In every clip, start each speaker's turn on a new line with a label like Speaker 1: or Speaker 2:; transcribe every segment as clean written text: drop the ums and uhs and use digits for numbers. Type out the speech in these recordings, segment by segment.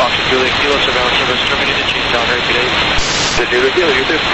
Speaker 1: Fox Juliet Kilo, surveillance service terminated, change down right today.
Speaker 2: The Juliet Kilo, you too.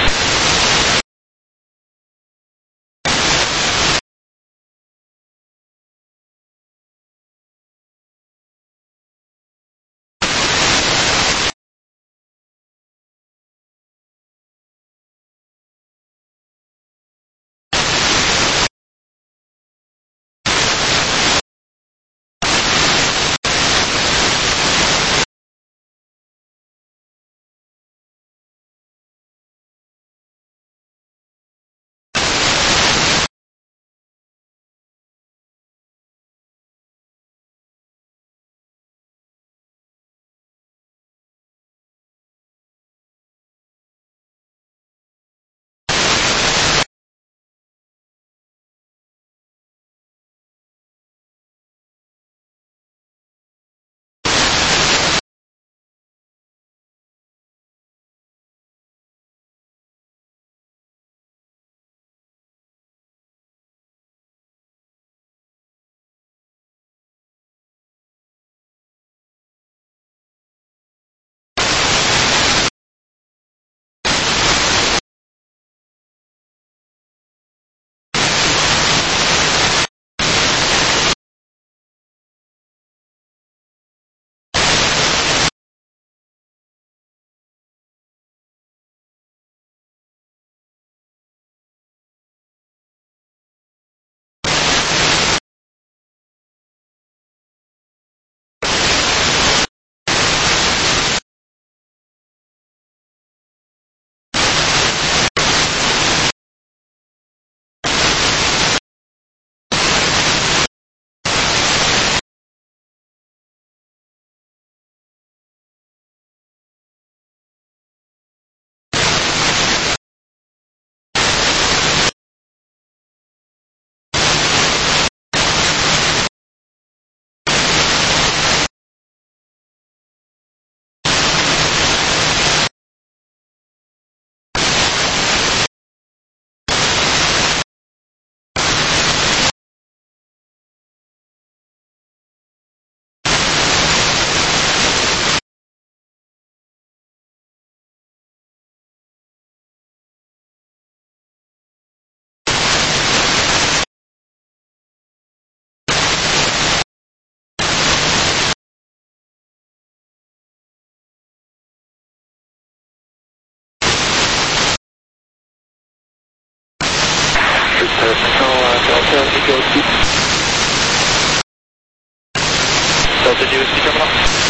Speaker 1: Delta GOC terminal.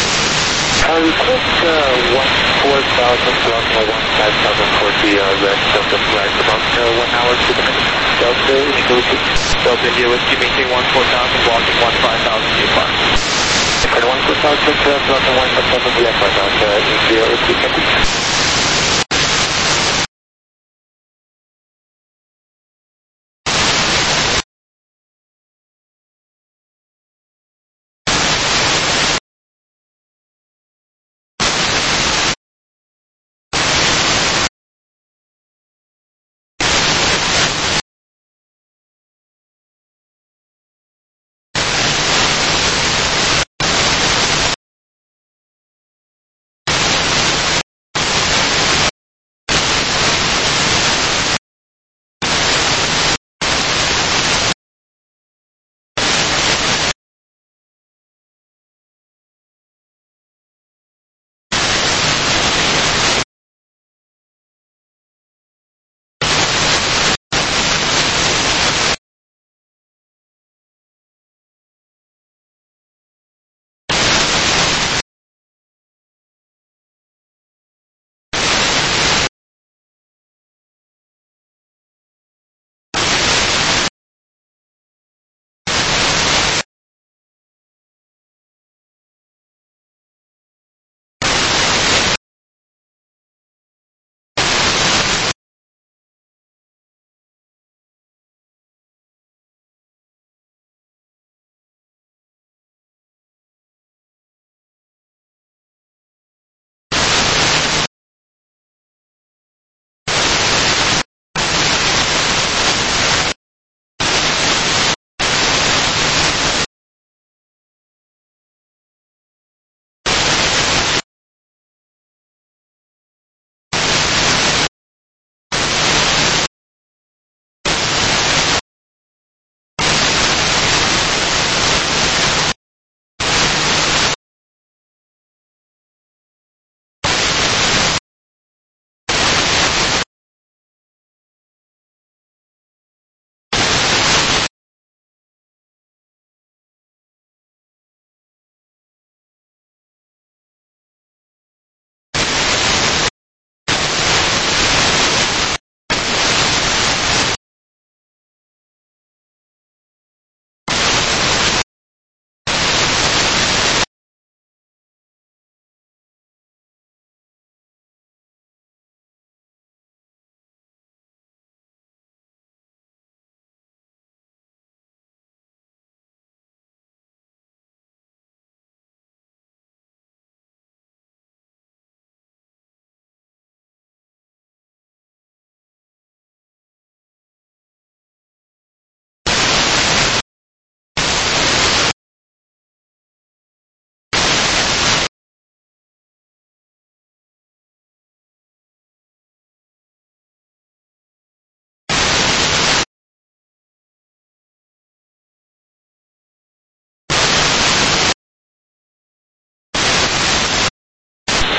Speaker 2: Request 14,000 block 15,000 for the red Delta flight about 1 hour to the minute. Delta GOC.
Speaker 1: Delta India Whiskey, maintain 14,000, blocking 15,000 VFR.
Speaker 2: 14,000 blocking 15,000 VFR, India Whiskey, copy.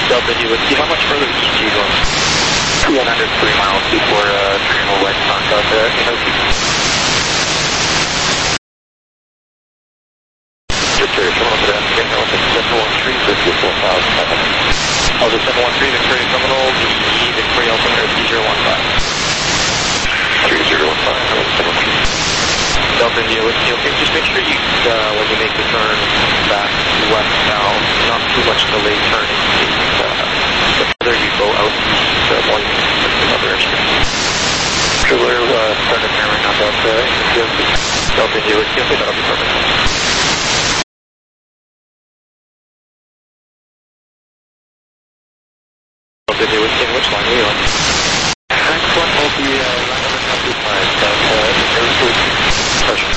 Speaker 1: Delta U Whiskey, how much further east are you going?
Speaker 2: 103 miles before Triangle West contact there. Just curious, someone over there, getting north at 713, 54,000.
Speaker 1: I'll just 713 Victoria Terminal, DE Victoria Altimeter 3015.
Speaker 2: 3015,
Speaker 1: Delta U Whiskey, okay, just make sure you, when you make the turn back westbound, not too much delay turning. The further you go out east, the more you can put another instrument.
Speaker 2: So we're starting hammering on Delta
Speaker 1: U Whiskey, okay, that'll be perfect. Delta U Whiskey, which line are you on?
Speaker 2: Next one will be line number 25, Delta Pressure.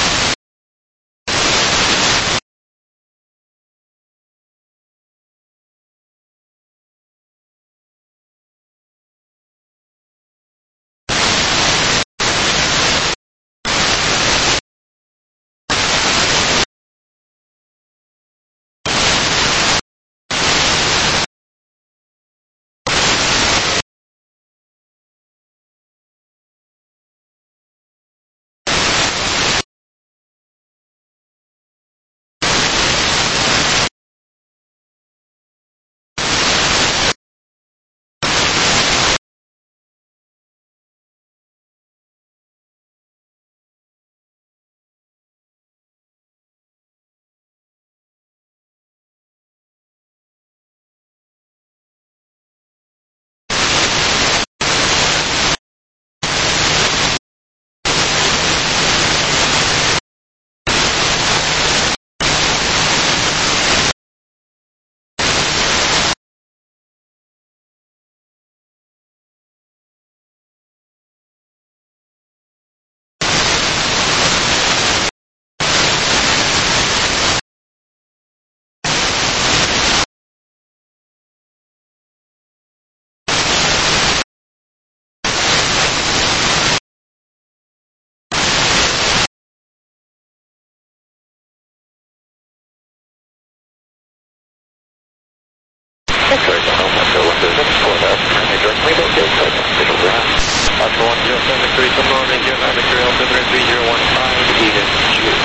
Speaker 2: Sorry, don't know what the next one is. I joined me, don't get official ground.
Speaker 1: Alpha 107 Victoria Terminal, Ranger 9 Victoria Altimeter 3015, Eden, Julia.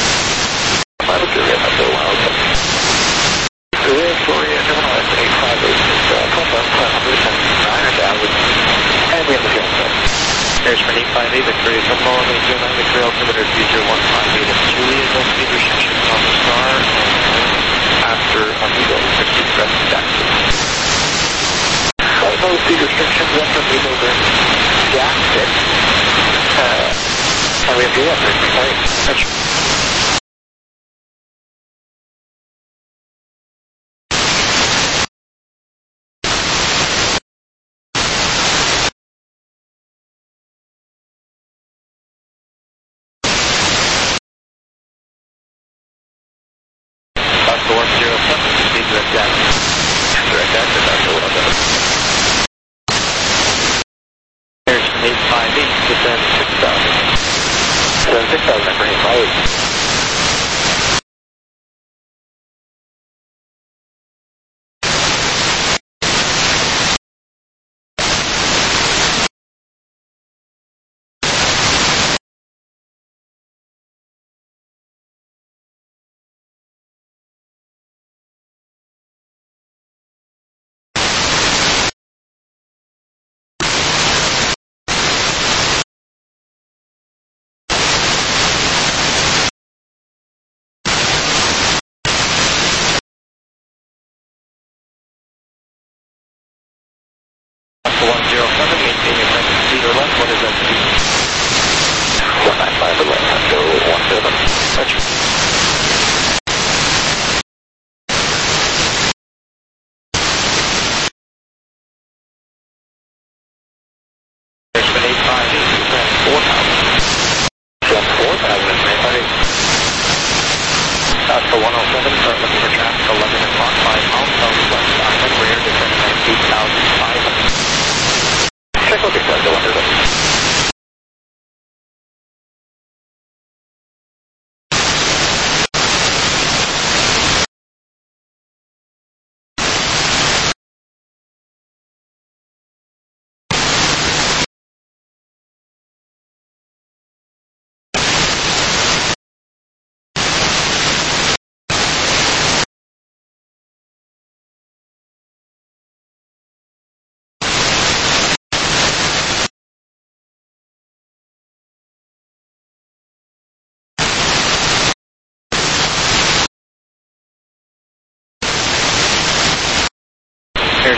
Speaker 2: I'm out of curious after a while. Victoria Terminal, that's 858, Papa, 509, and down with, and we have the fuel cell.
Speaker 1: There's for 858 Victoria Terminal, Ranger 9 Victoria Altimeter 3015, Eden, Julia. No speed restrictions on the star, and after Amigo 50 press taxi.
Speaker 2: No speed restrictions, that's when we go to gas it. And we have fuel up there, right?
Speaker 1: Alpha 107, speed direct taxi.
Speaker 2: Direct access, that's a little better.
Speaker 1: There's 858 to send 6000.
Speaker 2: 6,000 for 858.
Speaker 1: Alpha 107, maintain your present speed or less. What is that speed?
Speaker 2: 195 or less, go 17.
Speaker 1: Roger.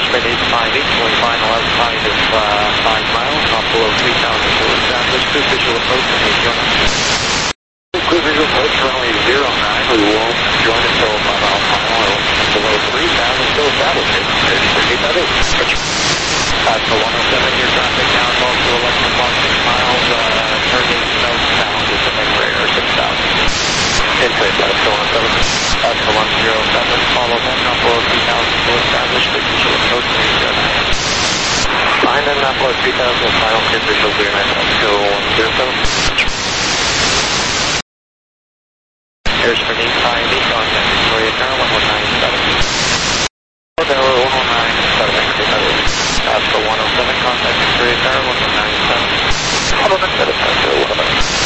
Speaker 1: Airspan 858, going final outside of 5 miles, not below 3,000 full established. Cruise visual approach and ATR.
Speaker 2: Cruise visual approach runway 09. We won't join until 5 miles final. Below 3,000 still established.
Speaker 1: That's the 107, your traffic now close to 11 o'clock, 6 miles, turning southbound is the Embraer 6000.
Speaker 2: Inside, that's the 107.
Speaker 1: That's the 107, follow them, not below 3,000 still established, cruise visual approach and ATR.
Speaker 2: Fine, then not below 3,000 final, cruise visual 09, go 107.
Speaker 1: Airspan 858, contact Victoria Tower 1197.
Speaker 2: Tower 119,
Speaker 1: That's the 107, contact Victoria Tower 1197.
Speaker 2: Hold on, set it down to 111.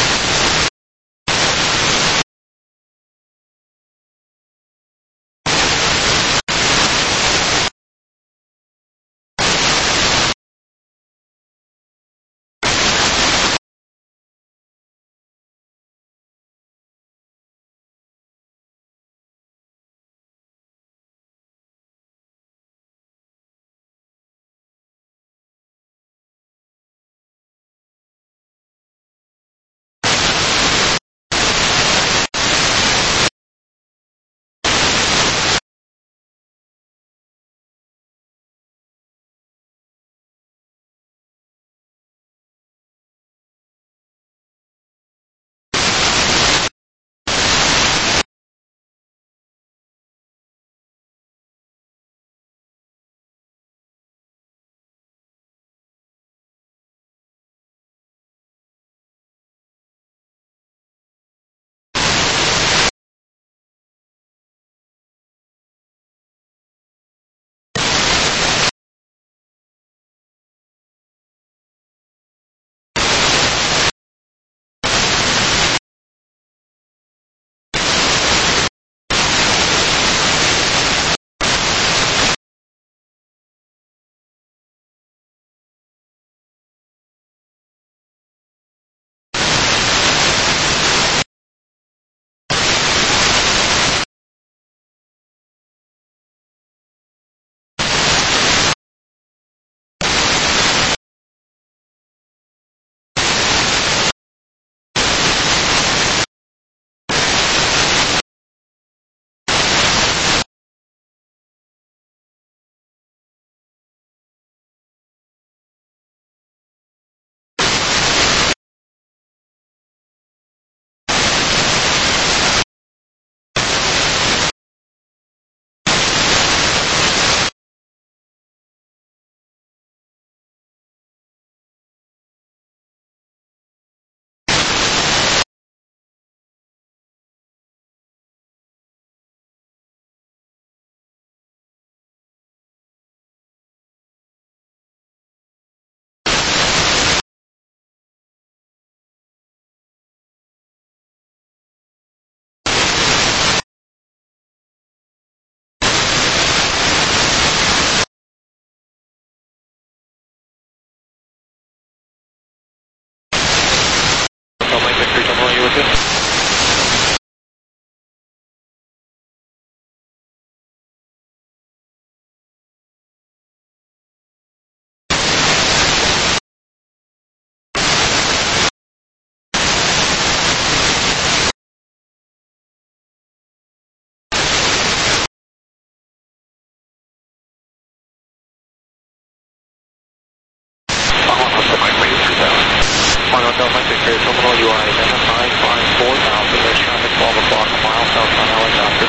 Speaker 1: Victoria Terminal, you are identified, flying 4,000, there's traffic 12 o'clock, a mile south on LA after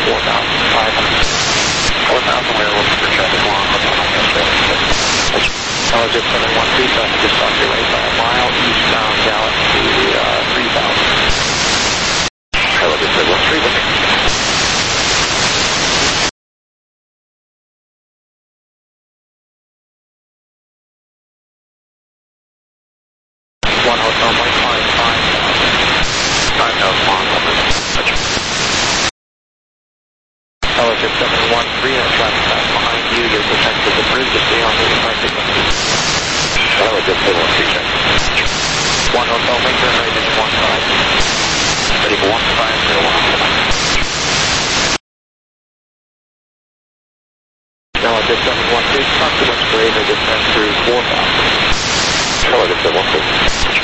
Speaker 1: 4,500.
Speaker 2: 4,000, we're looking for traffic along
Speaker 1: Just 713, traffic just off your right by a mile, eastbound Galaxy 3000.
Speaker 2: Hello, just 713, looking.
Speaker 1: One hotel, Mike 5,000 long number. Hello, just 713, and traffic back behind you, you're protected the bridge, just stay on the Atlantic.
Speaker 2: Hello, just 713, check.
Speaker 1: One hotel, make turn right into 15.
Speaker 2: Ready for 1501.
Speaker 1: Hello, just 713, talk to
Speaker 2: 4,000. Hello, this is 1,000.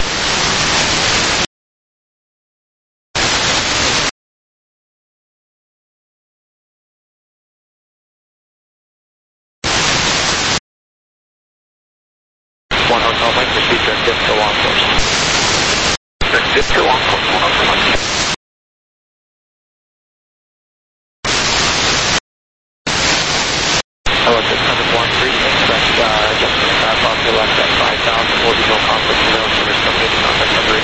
Speaker 1: One Hotel Mike, proceed to Disco on course.
Speaker 2: Disco on course, 1 Hotel Mike.
Speaker 1: Hello, 613, expect adjustment in that box to left at 5,000, will be no conflict with no service company, contact number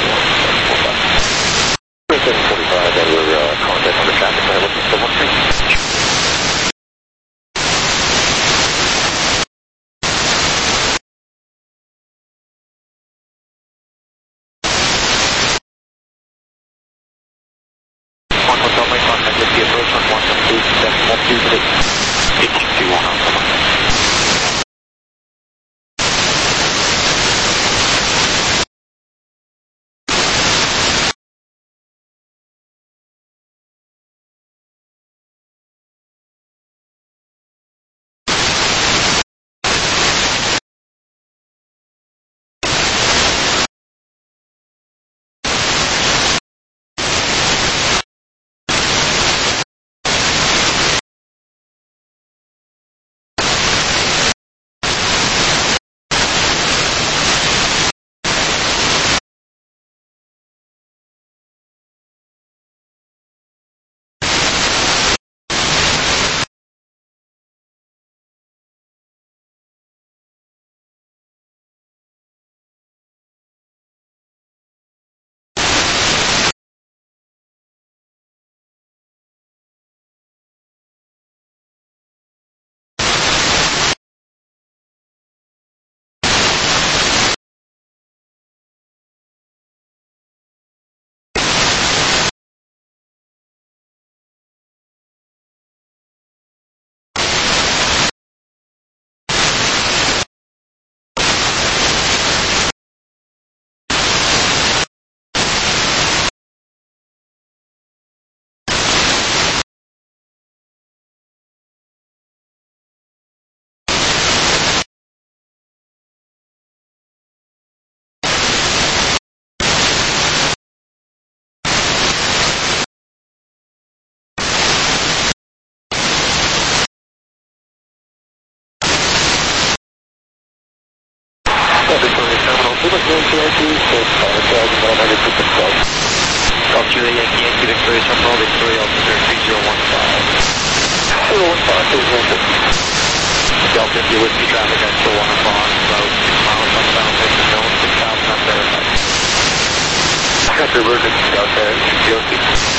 Speaker 1: 81.
Speaker 2: 745, that we're contact on the traffic side, looking for 1 3.
Speaker 1: Hotel Mike, contact with the approach on 172.123.
Speaker 2: HQ 1 Hotel Mike. Victoria Terminal, Super KNCIT, 6,100
Speaker 1: Golf Julia Yankee, Yankee Victoria Terminal, Victoria Altimeter 3015.
Speaker 2: 015,
Speaker 1: Delta India Whiskey traffic at still 1 o'clock, about 6 miles southbound, Texas zone, 6,000 on verified.
Speaker 2: Country Virgin, Delta, GOC.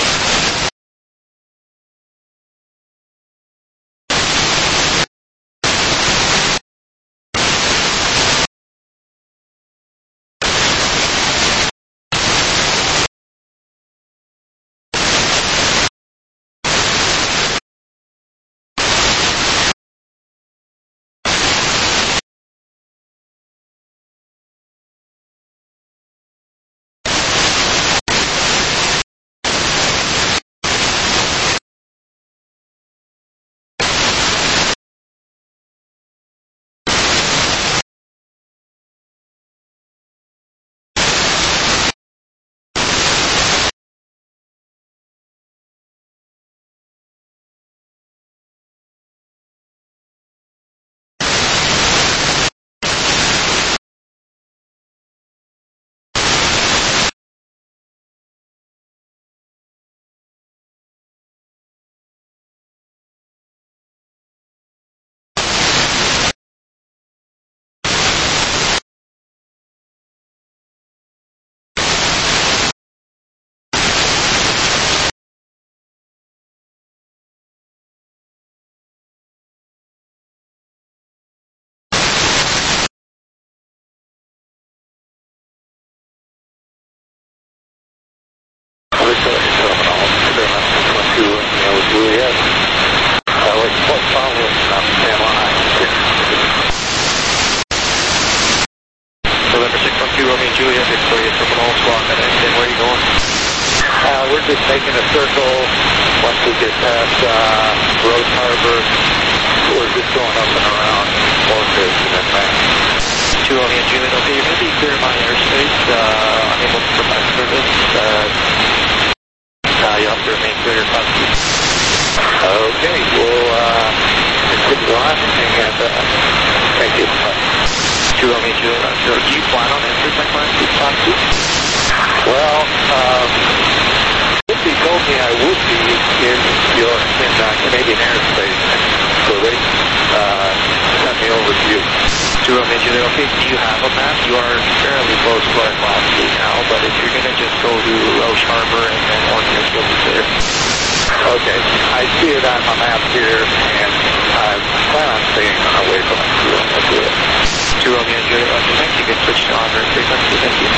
Speaker 1: Julia, Victoria Terminal, squawk at Edmonton. Where are you going?
Speaker 2: We're just making a circle. Once we get past Rose Harbor, we're just going up and around Orchard and then back. Okay, we'll continue on, and thank you.
Speaker 1: 2 Romeo Juliet, so do you plan on entering my class this class too?
Speaker 2: Well, Whitby told me I would be in Canadian airspace, so they sent me over to you.
Speaker 1: 2 Romeo Juliet, okay, do you have a map? You are fairly close to our class now, but if you're going to just go to Roche Harbor and then Orkney, you'll be there.
Speaker 2: Okay, I see it on my map here, and I plan on staying away from it.
Speaker 1: 2 Romeo Juliet, okay, thanks. You can switch to on frequency, thank you.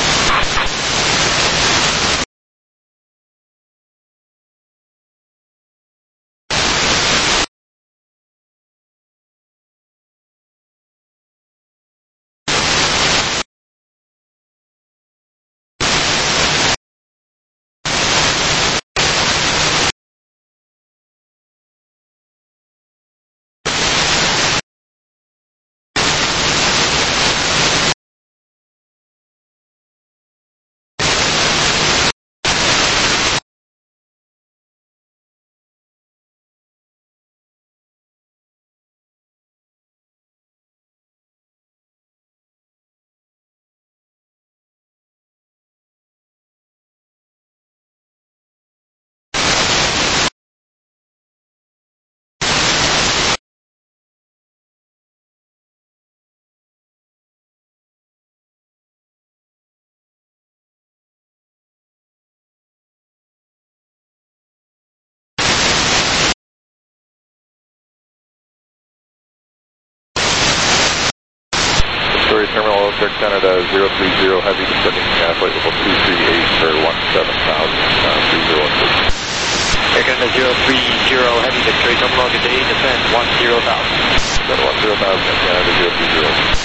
Speaker 3: Story Terminal Air Canada 030 Heavy descending flight level 238 for 17,000, 3016.
Speaker 1: Air Canada 030 Heavy Victory Terminal, good day, descend 10,000.
Speaker 3: Go to 10,000, Air Canada 030.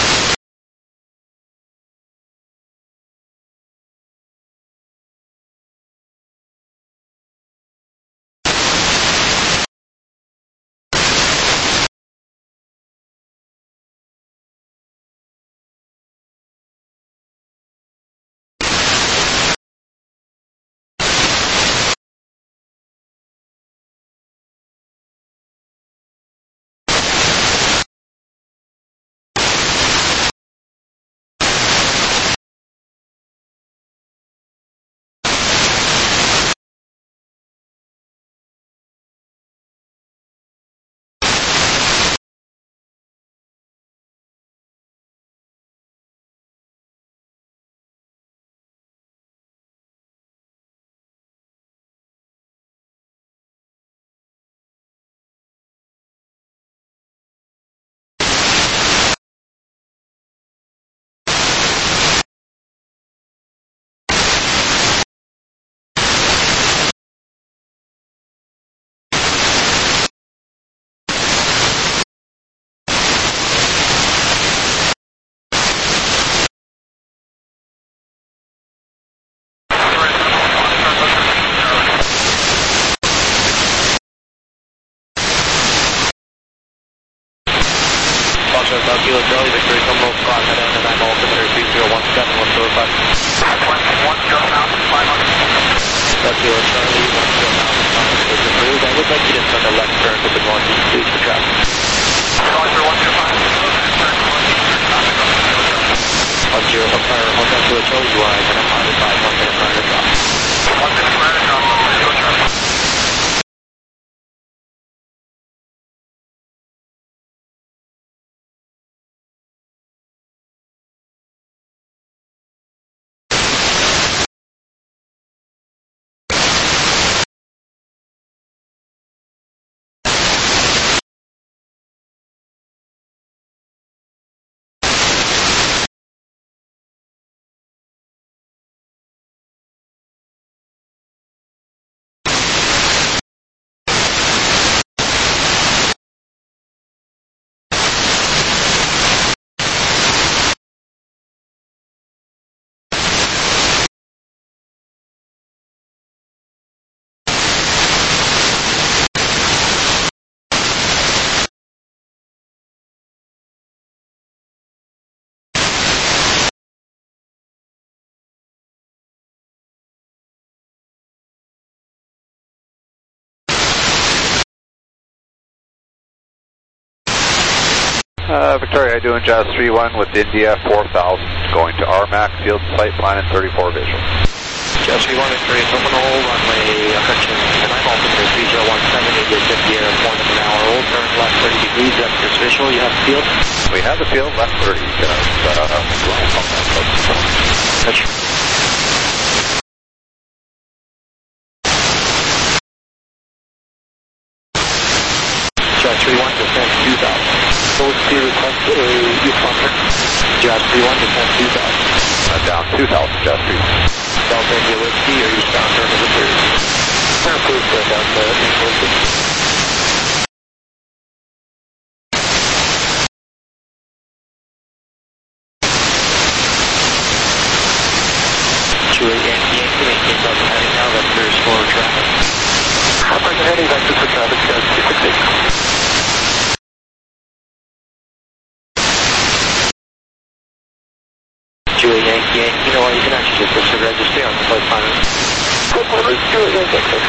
Speaker 1: Kilo Charlie, Victory Terminal, Scott, head end, and I'm altimeter 3017, 145. 1 Kilo Charlie, 1 is approved. I would like you to send a left turn to the northeast, please, for traffic. 1 Kilo Charlie, you are identified by 1 minute prior to drop. 1 minute prior to drop, 1 Kilo Charlie.
Speaker 3: Victoria, I doing Jazz 3-1 with India 4000, going to RMAC, field site plan and 34 visual.
Speaker 1: Jazz 3-1, Victoria, terminal, runway, correction, and I'm altimeter 3017, India 50 air, 4 an hour, old, turn left 30 degrees, that's this visual, you have the field?
Speaker 3: We have the field, left 30,
Speaker 1: Gotcha. Jazz 3-1, descent 2000. OC request Eastbound. Jazz 3-1, descent 2000.
Speaker 3: down 2000, Jazz 3-1.
Speaker 1: Delta India Whiskey or eastbound turn of the series. Please go down to East Whiskey. Yankee, maintain Delta heading now, that's clear for traffic.
Speaker 2: Operation heading, vector for traffic, Jazz 268.
Speaker 1: Julie Yankee, you know what, you can actually just push the registry on the flight plan.
Speaker 2: Let's do it, Yankee.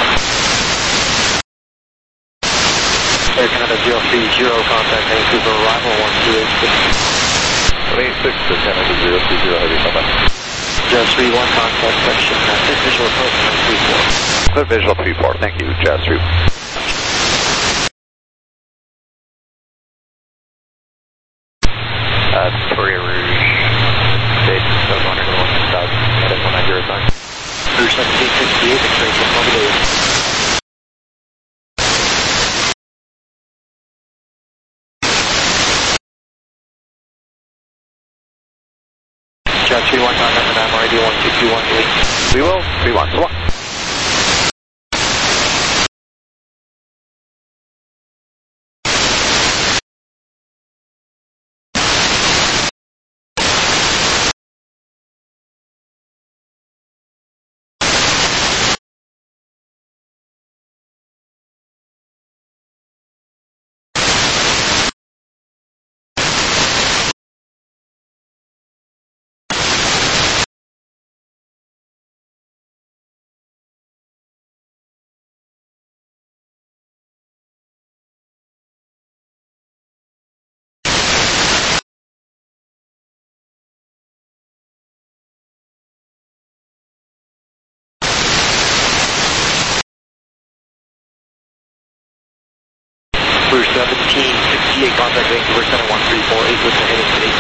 Speaker 1: Air Canada 030, contact Vancouver, arrival 1286.
Speaker 3: 186 to Canada 030, heavy, bye-bye.
Speaker 1: Jazz 3-1, contact section, visual approach 934.
Speaker 3: Clear visual 34, thank you, Jazz 3.
Speaker 1: Victoria Rouge, state, South 101 South, heading 1909. Rouge 1768, Victoria, Mobility. Jazz 3-1, contact Madame Radio 1221,
Speaker 3: We will, 3-1, so 1.
Speaker 1: Rouge 1768, contact Vancouver Center 1348 with the heading today.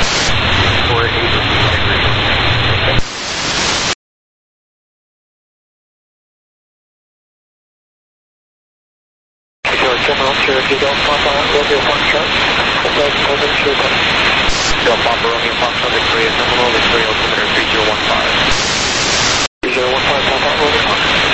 Speaker 1: 48.
Speaker 2: Terminal, Cherokee, Delta Papa, Romeo Foxtrot.
Speaker 1: Del Papa Romeo Foxtrot, Victoria Terminal, Victoria altimeter 3015.
Speaker 2: 3015, Papa, Romeo Foxtrot.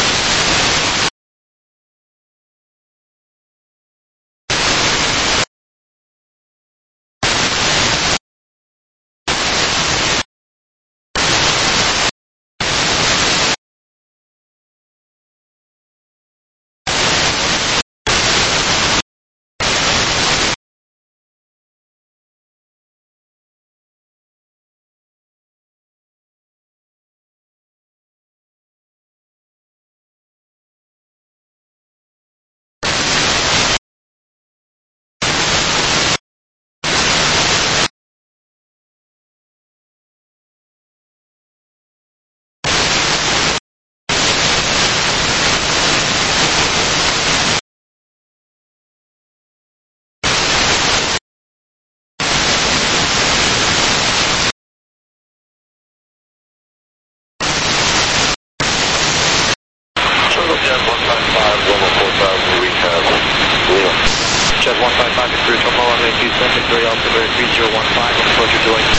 Speaker 1: Jazz 155 is through terminal runway 27, Victoria altimeter 3015, with approach to join.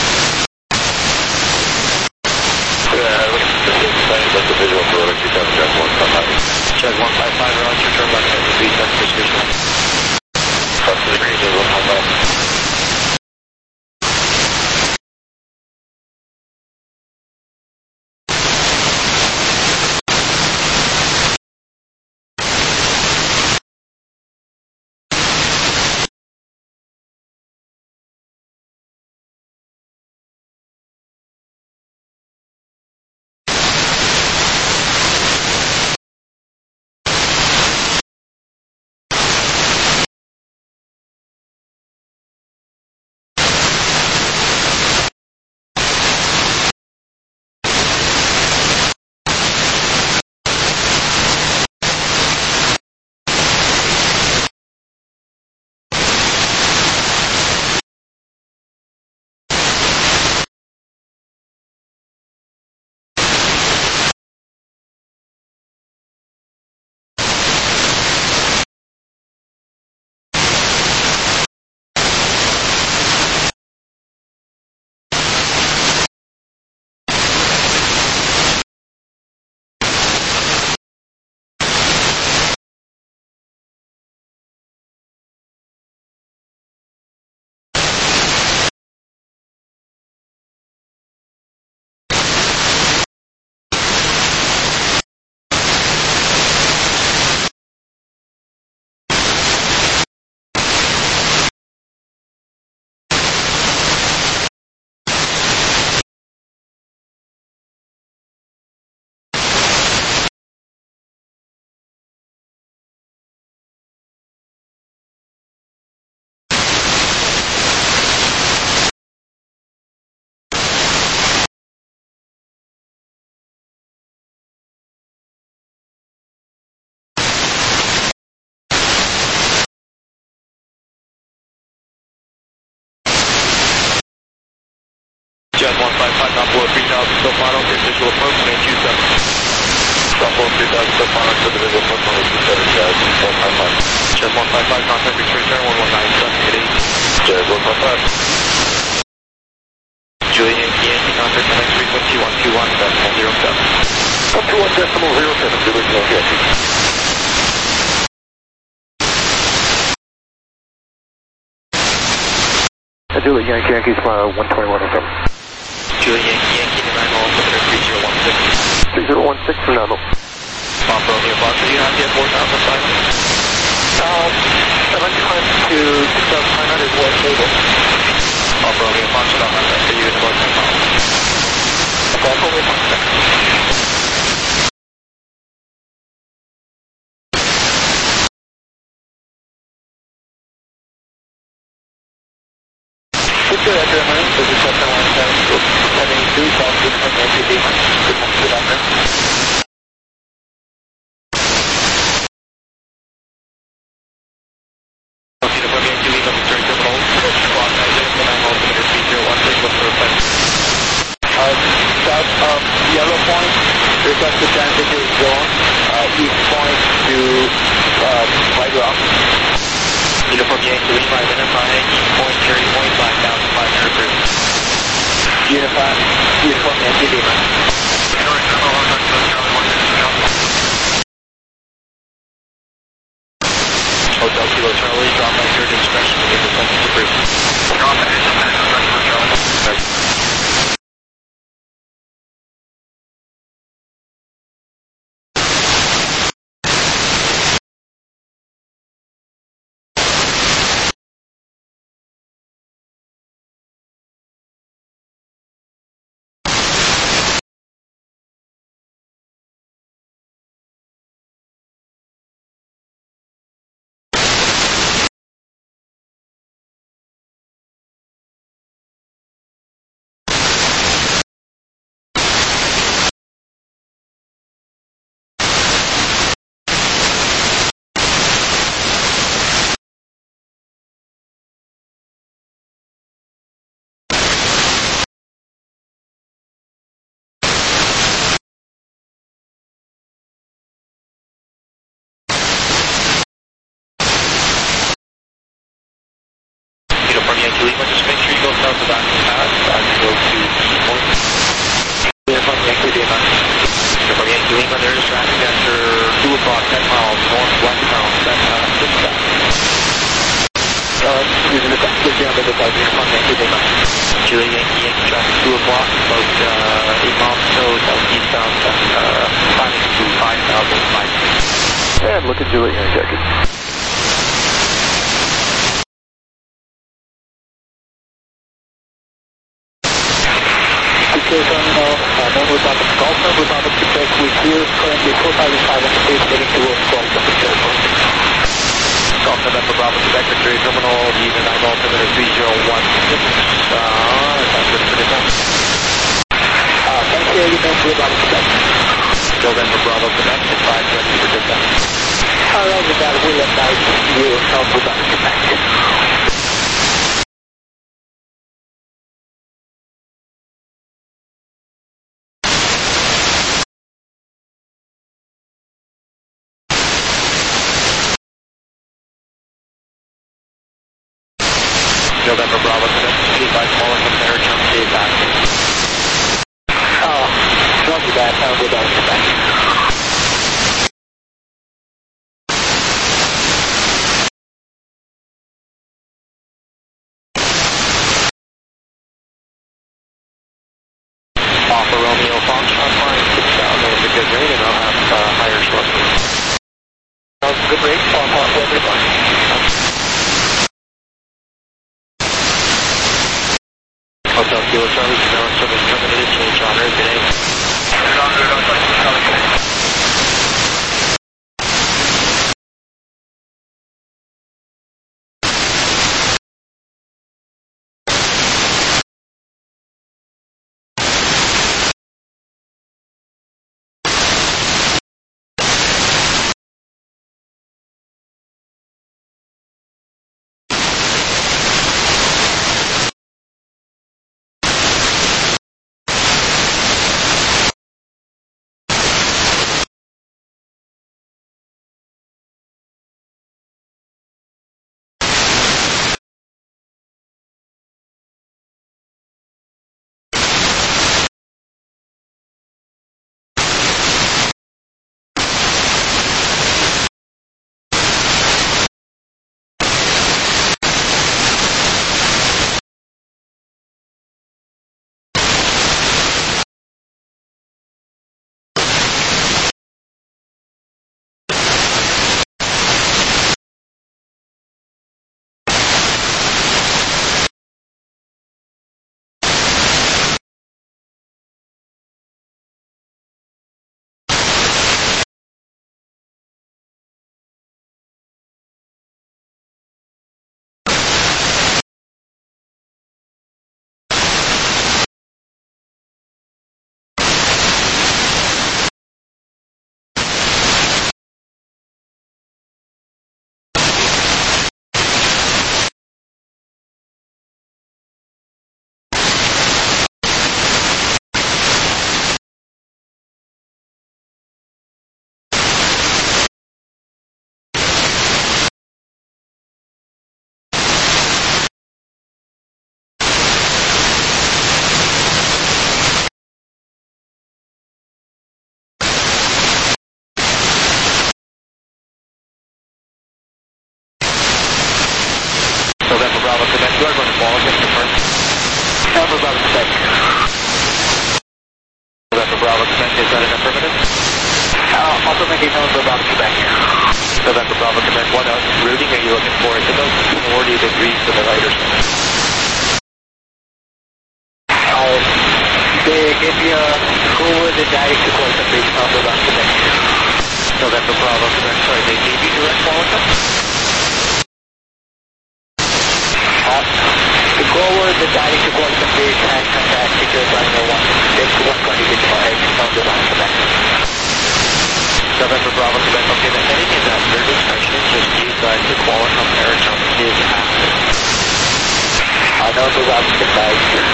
Speaker 3: That's the visual for Jazz 155.
Speaker 1: Jazz 155, roger, turn left at the 37 visual.
Speaker 3: Cross the degree, Jazz 155.
Speaker 1: 3000 still final, clear visual approach, main 27.
Speaker 3: Southwell 3000 still final, clear the visual approach, runway 27, Jazz 155.
Speaker 1: Jazz 155, contact return 1197,
Speaker 3: Jazz 155.
Speaker 1: Julia Yankee, contact the next frequency 121.07.
Speaker 3: 121.07, Julia Yankee. Julia Yankee, smile 121.07.
Speaker 1: Julia Yankee, Nemo, altimeter 3016.
Speaker 3: 3016 from Nemo.
Speaker 1: Papa Romeo Fox, are you happy at 4,500?
Speaker 2: I'd like to climb to 6,500 more stable.
Speaker 1: Papa Romeo Fox, about my best, are you in about 10 miles?
Speaker 2: Papa Romeo Fox, Victor, after a minute, this is Cessna 172, call 600 good morning, good afternoon.
Speaker 1: Uniform Yankee, leave on the third terminal, squad 9 altimeter 3016, what's the request?
Speaker 2: South of Yellow Point, request to transit your zone, East Point to White Rock.
Speaker 1: Uniform Yankee, Lima, identify East Point, Cherry Point, 5,500 per.
Speaker 2: Uniform Yankee, Lima.
Speaker 1: Hotel Kilo Charlie, drop by third inspection, give the sentence to Bruce. Drop by Charlie. Yankee Lima, just make sure you go south of that path and go to East Point.
Speaker 2: Uniform Yankee Lima.
Speaker 1: Uniform Yankee Lima, there is traffic after 2 o'clock, 10 miles, northwestbound, dispatch.
Speaker 2: Using the constitution of the Uniform Yankee Lima.
Speaker 1: Julia Yankee, traffic 2 o'clock, about 8 miles or so, southeastbound, climbing to 5,500.
Speaker 3: And look at Julia Yankee.
Speaker 2: Terminal, non-Republic Golf, non-Republic Quebec with you, currently 4,500 feet, heading towards Golf Temperature.
Speaker 1: Golf November Bravo Quebec, Victory Terminal, even 9 altimeter 3016. That's ready for dispatch.
Speaker 2: Thank you, November Quebec.
Speaker 1: November Bravo Quebec, advise ready for dispatch.
Speaker 2: Alright, with that, we'll advise you November Quebec.
Speaker 1: November Bravo Quebec, speed by smaller compare, jump to back.
Speaker 2: Not too bad, I'll go down to back.
Speaker 1: Papa Romeo Foxtrot, flying 6,000 is a good rate, and I'll have higher thrusters.
Speaker 2: Good rate, Papa, everybody.
Speaker 1: Hotel Kilo Charlie, ground service terminated, change on Earth today. You are going to Qualicum, confirm.
Speaker 2: November Bravo, Quebec.
Speaker 1: November Bravo, Quebec, is that an affirmative?
Speaker 2: Also making November Bravo, Quebec.
Speaker 1: November Bravo, Quebec, what routing are you looking for? It's about 40 degrees to the right or so.
Speaker 2: They gave me a forward and direct to Qualicum base November Bravo, Quebec.
Speaker 1: November Bravo, Quebec, sorry, they gave you direct Qualicum?
Speaker 2: The forward and direct to Qualicum base and contact secure running 120 degrees November Bravo, Quebec.
Speaker 1: November Bravo, Quebec, okay, the heading is at your discretion, just be advised the Qualicum air jump is active.
Speaker 2: November Bravo, Quebec.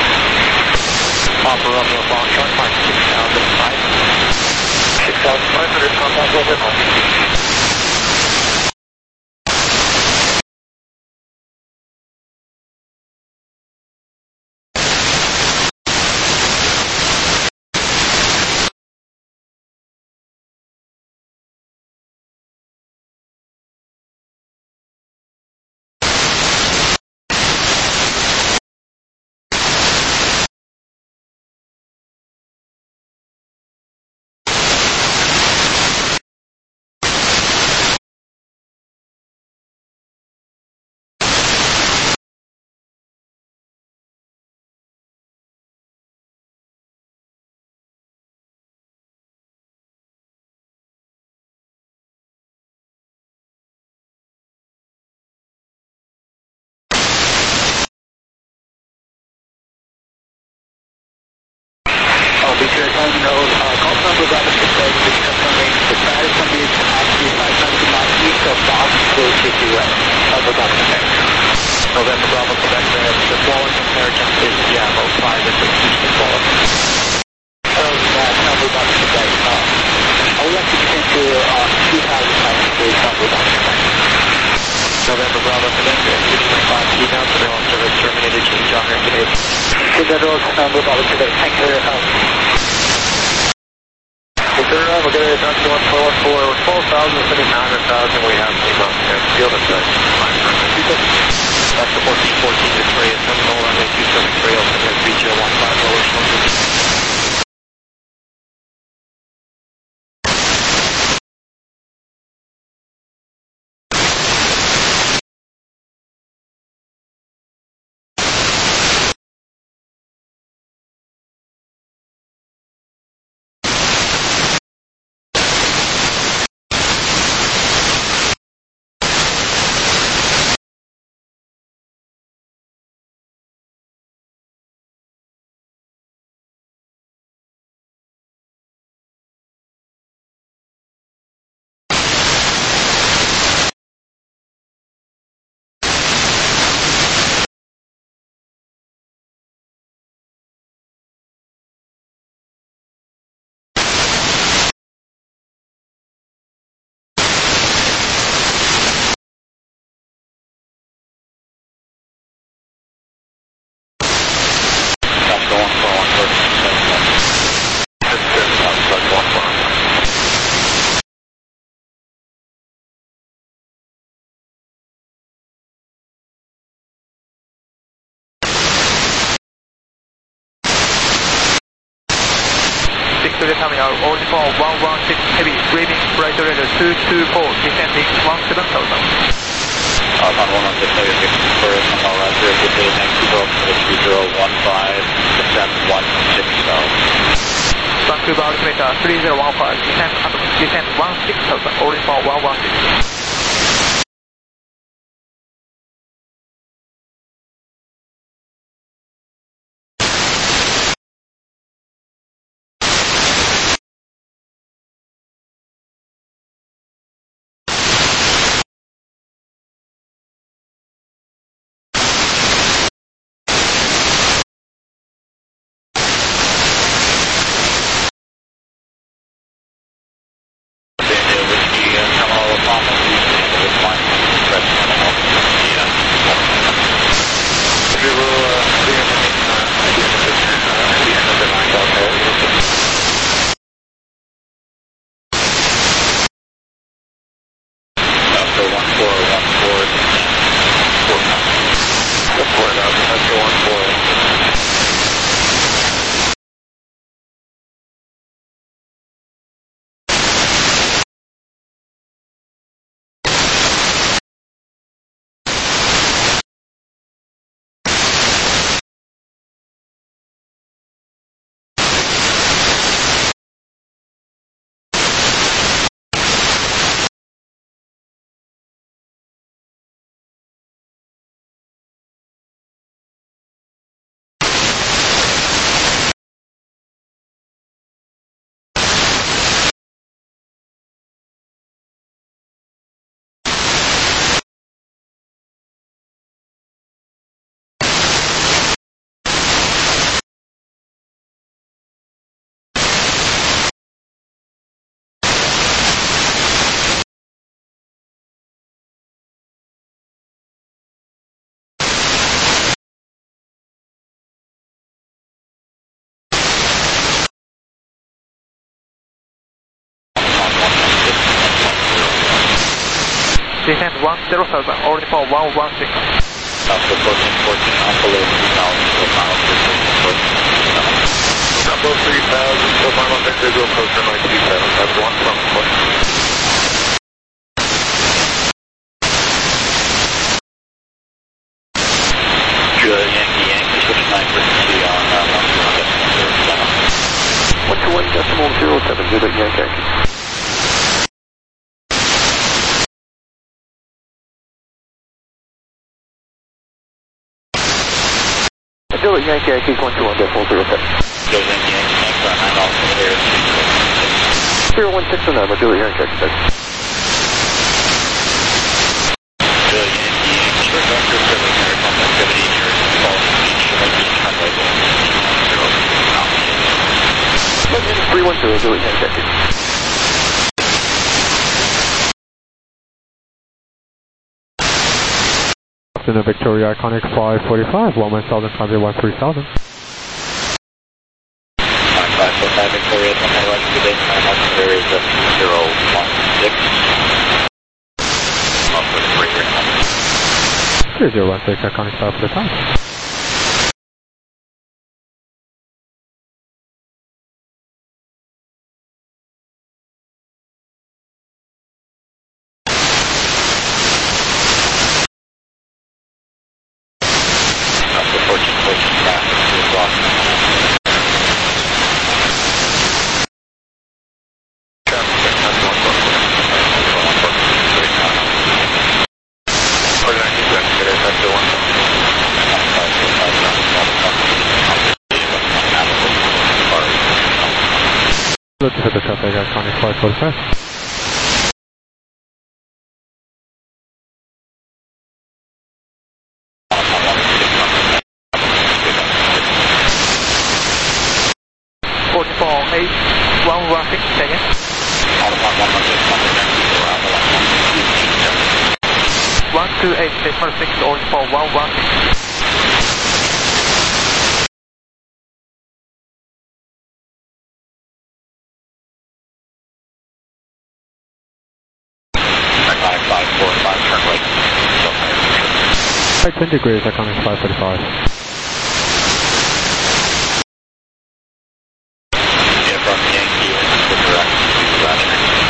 Speaker 1: Papa Romeo Foxtrot, mark 6,500.
Speaker 2: 6,500, contact over home. Because as you know, Gulf November Bravo, Quebec is confirming the status of the capacity 500 miles east of Bob Road 50 West. November Bravo, Quebec.
Speaker 1: November Bravo, Quebec, the Qualicum air jump is, yeah, about 5 at the Houston Qualicum.
Speaker 2: November Bravo, Quebec. I would like to get into 2,500 days November Bravo, Quebec.
Speaker 1: November Bravo, Quebec, sitting with 5 T now, surveillance service terminated, change on air today.
Speaker 2: November Bravo, Quebec, thank you very much.
Speaker 1: We're going to adjust to 1414 with 12,000, sitting 900,000, we have the field of sight. That's the 1414 X-ray, Seminole, runway 27 X-ray, altimeter 3015, lower slope. Coming out, only for 116 heavy, Breathing, right radar 224, descending 17,000.
Speaker 2: Alpha 116 heavy, 6 for Kamala, 0 to next to 3015, descent 16,000.
Speaker 1: Vancouver altimeter 3015, descent 16,000, only for 116. descend 10,000, only for 116.
Speaker 2: Alpha 1414, Alpha low 3,000, 4 miles, 15,
Speaker 3: Alpha 3,000, 4 miles, Indigo, approach runway 27, that's 174.
Speaker 2: Good, Yankee, switch 9 frequency on
Speaker 3: 121.07, Juliet Yankee. Juliet Yankee, Yankees 121.07.
Speaker 2: Good, Yankee, thanks for 9 off the air.
Speaker 3: 01619, Juliet Yankee,
Speaker 2: Good, Yankee, short vector, civil maritime activity near Falls Beach, runway
Speaker 3: 310, Juliet Yankee. Afternoon, Victoria Iconic 545, 1,000,
Speaker 2: 545 Victoria, 10 left today, 9 off the air is 016. Off with 3
Speaker 3: 3016, Iconic 545.
Speaker 2: Alpha 1414 traffic, 2 o'clock.
Speaker 3: Let's hit the traffic, Iconic 545.
Speaker 1: Second. 128, December 6, only for 116.
Speaker 2: 5545, turn right.
Speaker 3: 10 degrees, Iconic 545.
Speaker 2: Yeah, from Yankee, the direct to Roger.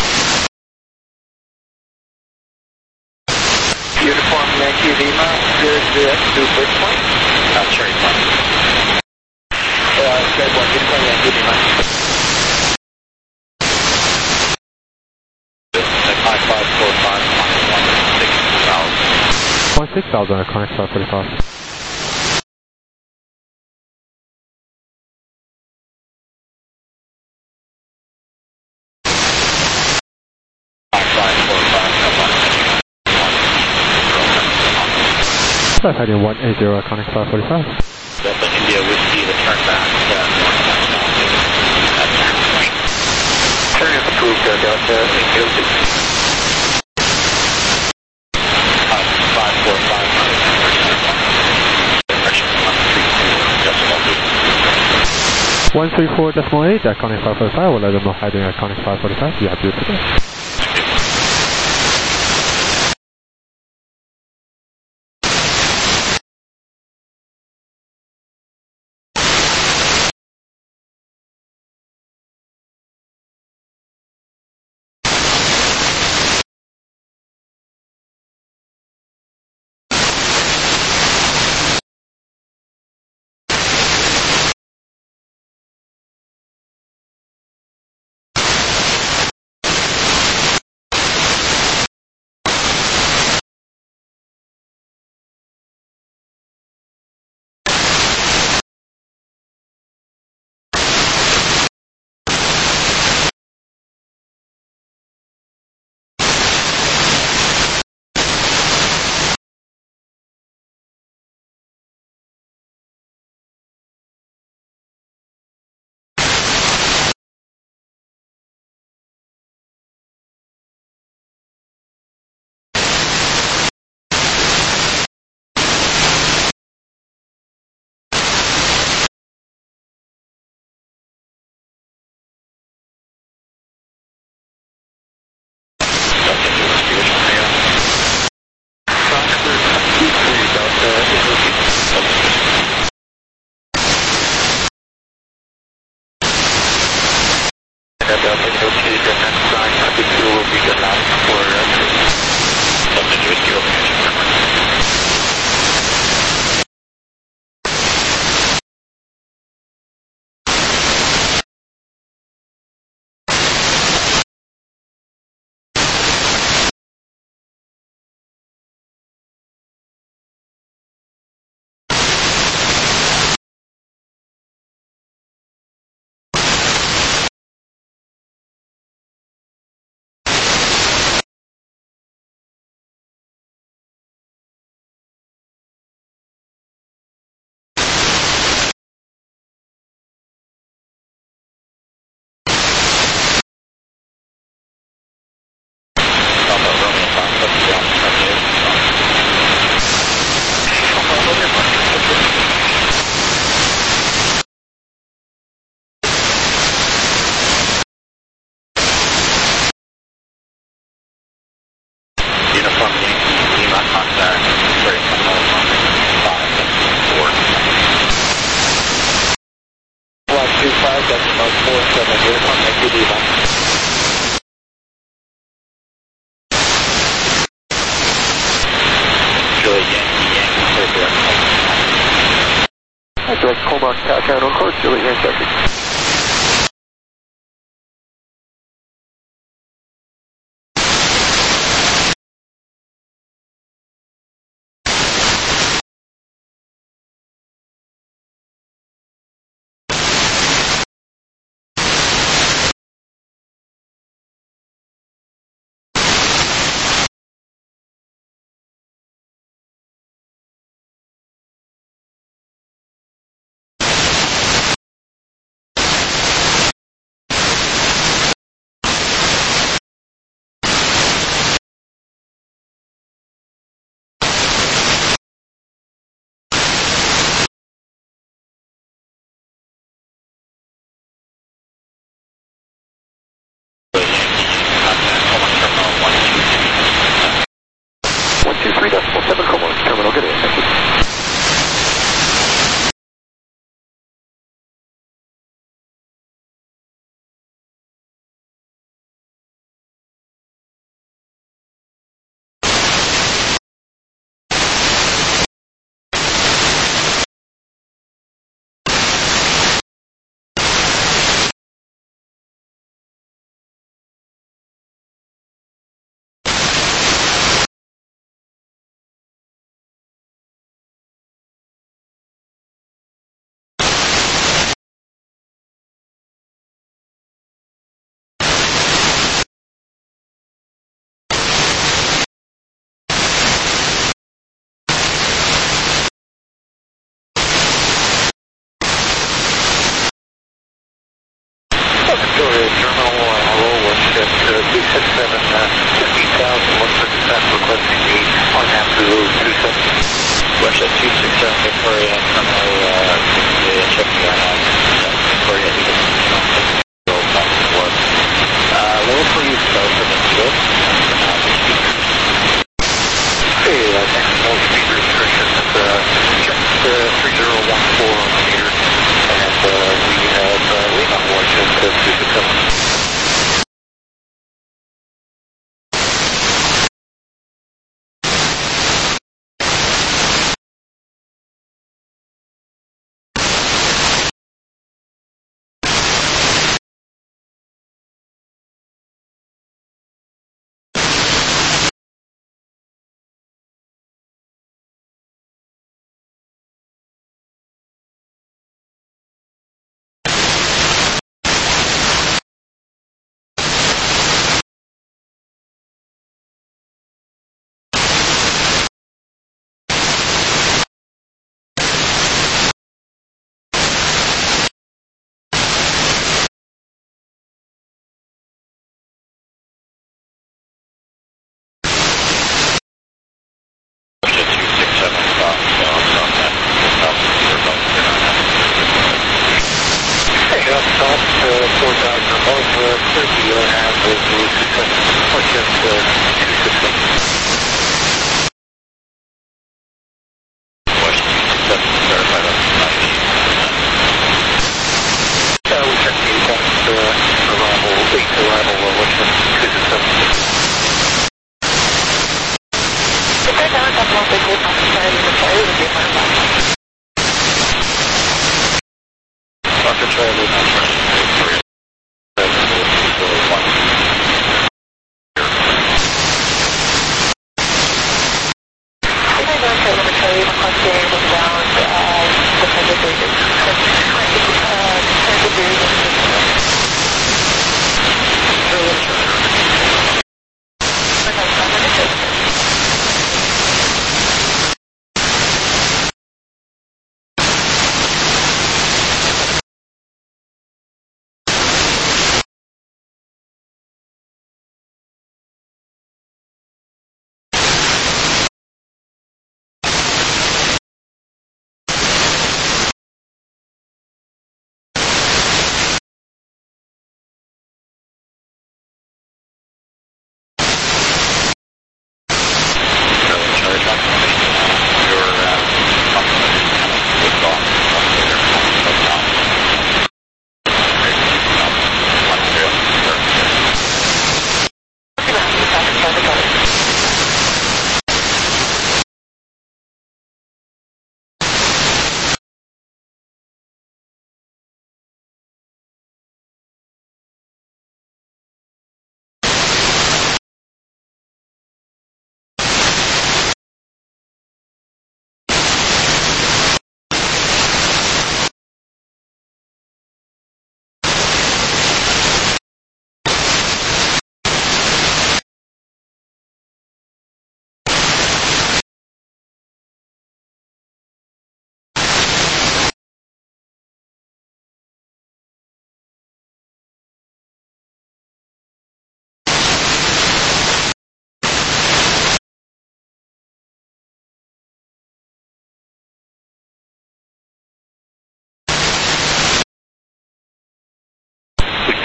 Speaker 1: Uniform Yankee Lima, good to Bridgepoint.
Speaker 2: Cherry Point.
Speaker 1: Cherry Point, Uniform Yankee Lima.
Speaker 2: 5545,
Speaker 3: 16,000, Iconic 545. Flight heading 180, Iconic 545.
Speaker 2: Delta India Whiskey, the turn back,
Speaker 1: Turn is approved, Delta, India 6.
Speaker 3: 134.8, Iconic 545, we'll let them know heading Iconic 545, you have to do today.
Speaker 1: Select Comac, Pacan on course, Juliet Yankee traffic. Terminal, good day, thank you. Victoria Terminal, roll Westjet 267, 15,000, what's the descent requesting me on Absolute 27. Westjet 267, Victoria Terminal, checking on Victoria, level for you, so for the field. Hey, next more speed restrictions, check 3014 on the meter, and we have lean on Washington 267.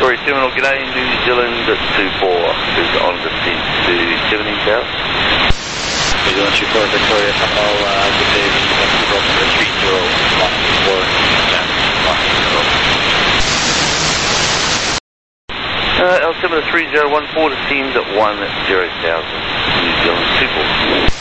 Speaker 4: Victoria Terminal, g'day, New Zealand 24 is on the seat to 70 South.
Speaker 1: New Zealand 24, Victoria Terminal, good day, New Zealand 3014,
Speaker 4: Altimeter 3014 descends at 10,000, New Zealand 24.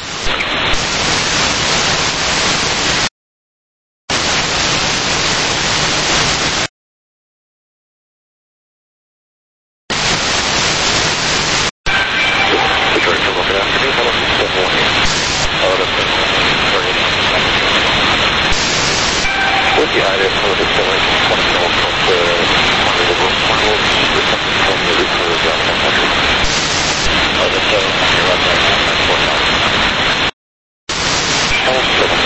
Speaker 1: What's the idea for the selling 20 mil from the Marvel from the recorders out of 100? Oh, the 700 right there, 4,000.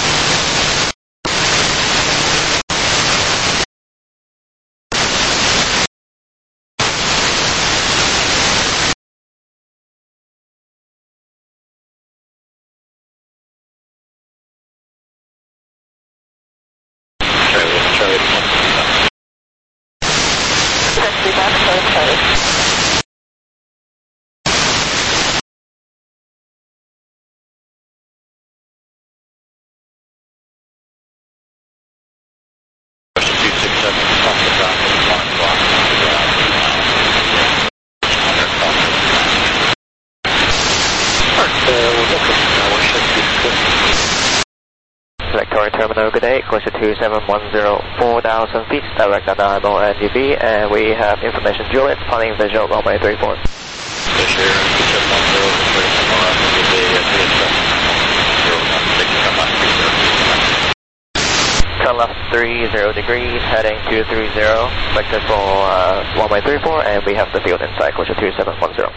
Speaker 5: Victoria Terminal, good day, closer to 2710, 4,000 feet, direct on IMO and NGB, and we have information Juliet, planning visual runway 34. Turn left 30 degrees, heading 230, vector for runway 34, and we have the field inside, closer to 2710.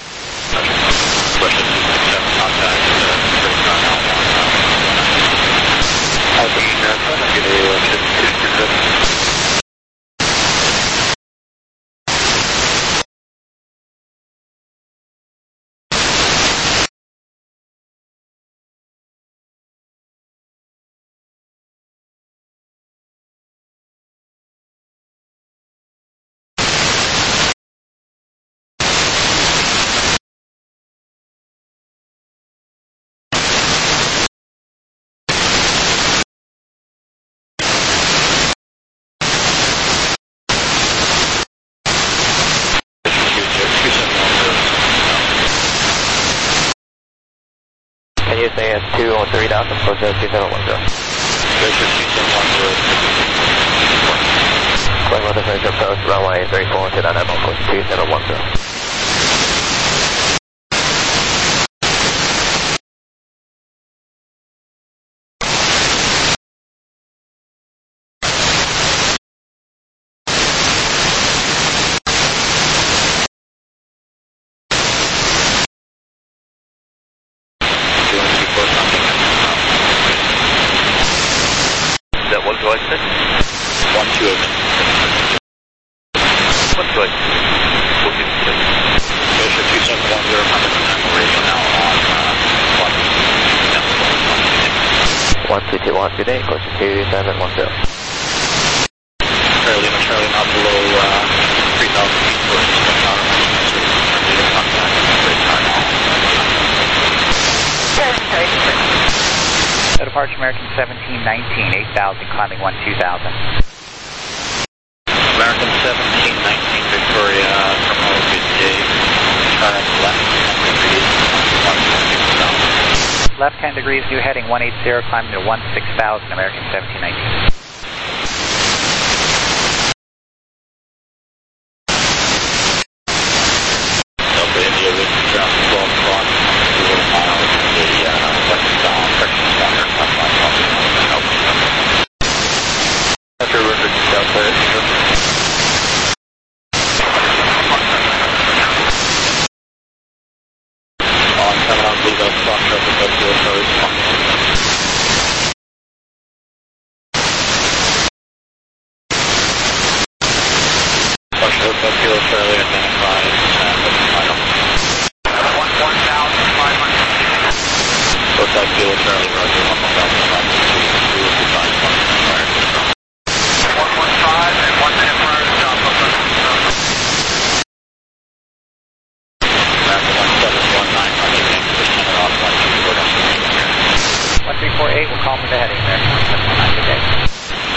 Speaker 5: Can you say it's 2 or 3,000 closer to 2710? Going with the first approach, runway 34 to that IMO, close to 2710.
Speaker 4: What do I say?
Speaker 1: 128.
Speaker 4: 128.
Speaker 1: Measure 2710, radio now on
Speaker 5: 1221 today, close to 2710.
Speaker 1: Charlie, not below 3,000 feet for
Speaker 6: Departure American 1719, 8,000, climbing 12000.
Speaker 1: American 1719, Victoria, Terminal, good day. Turn left 10 degrees, 160,000.
Speaker 6: Left 10 degrees, new heading 180, climbing to 16,000, American 1719.
Speaker 1: Delta India, with traffic 12 o'clock, 0 miles, the westbound, correction center, after Richard Delta India. On coming on, leave us, cross traffic, up to Kilo Charlie identified final. 1,500. Hotel Kilo Charlie, Roger, 1,500. 115 and 1 minute prior to stop.
Speaker 6: 8, we'll call for the heading there. 719, good day.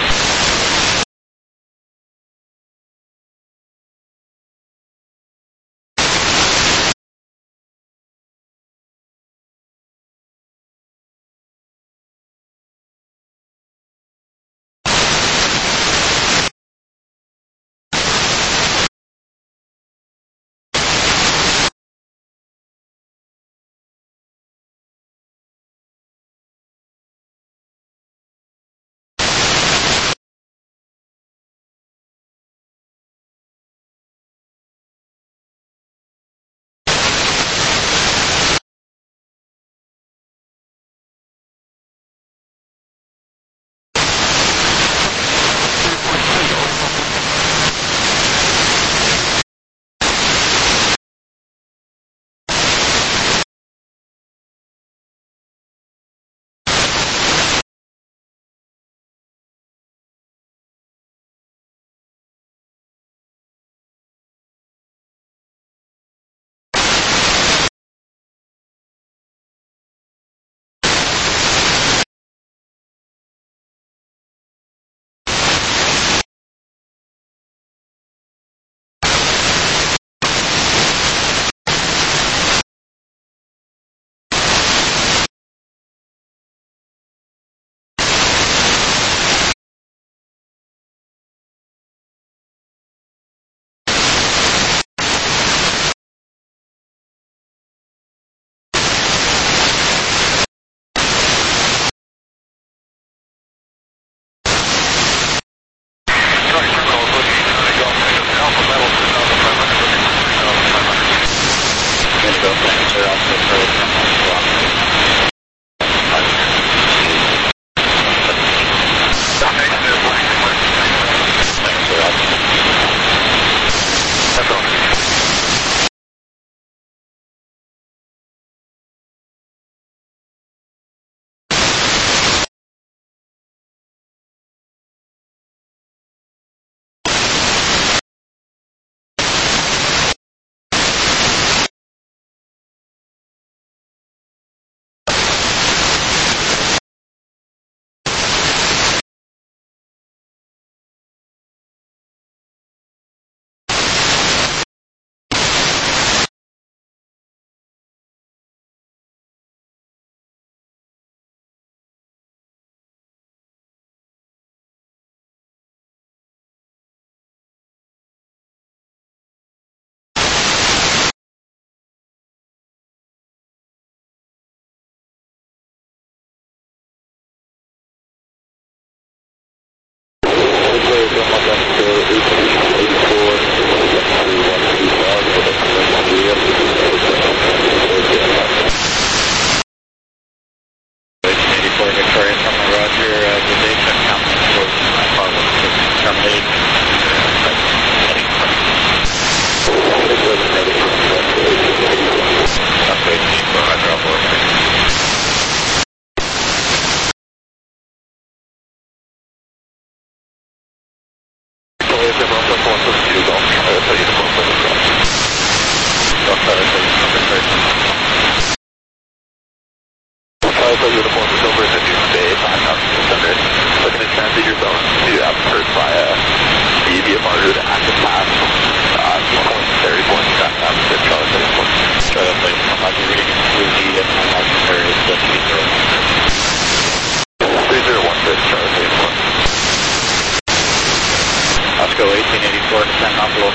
Speaker 7: Osco 1884, descend envelope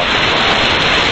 Speaker 7: 4000.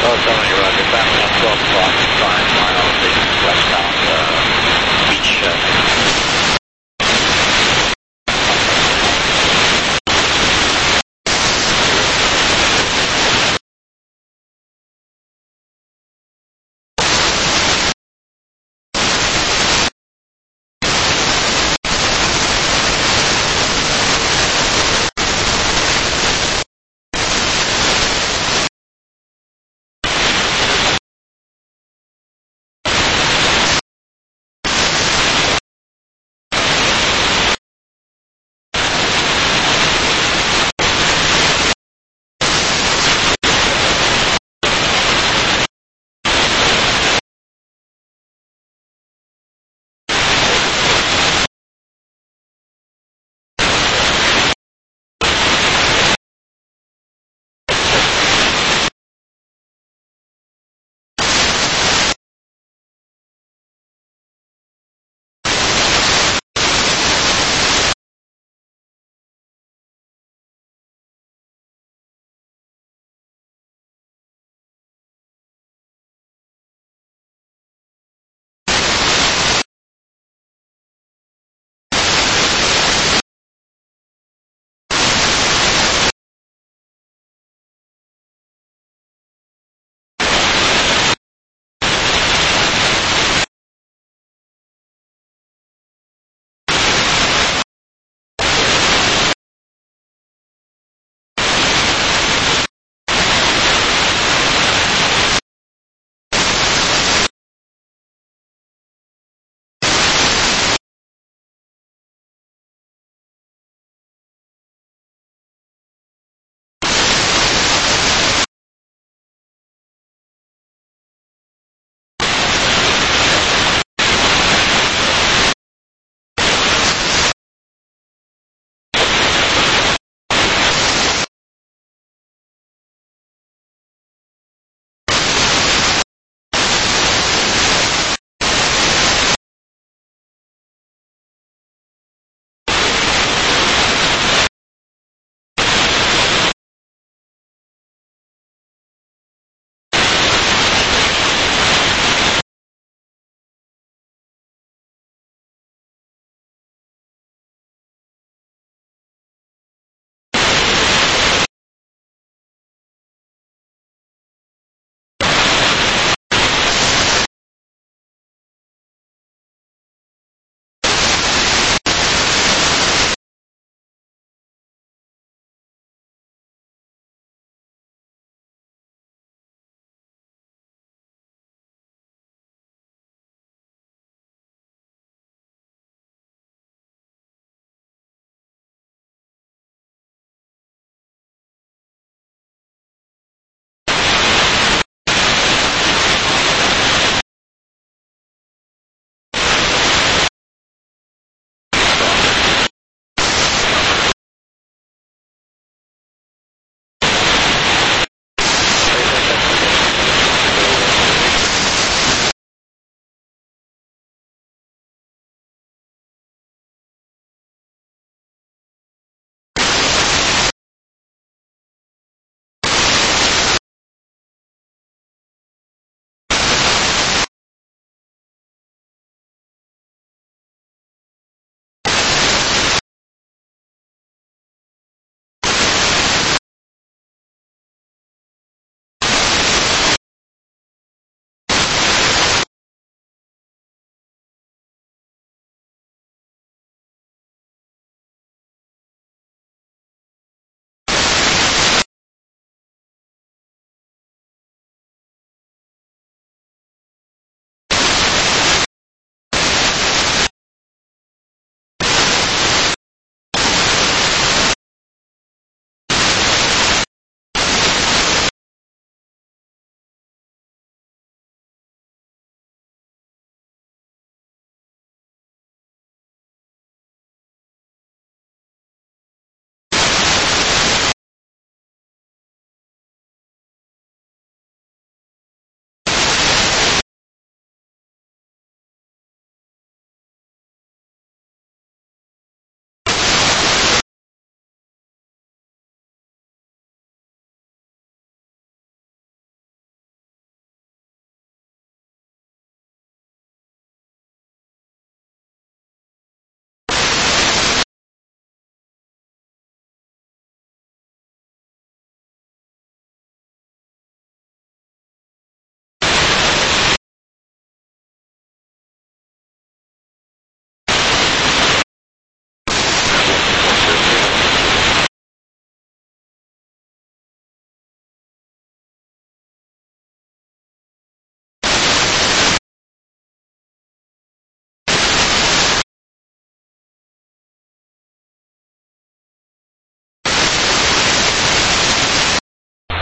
Speaker 7: Oh, sorry, Roger. Back at 12 o'clock, 5 miles westbound, beach,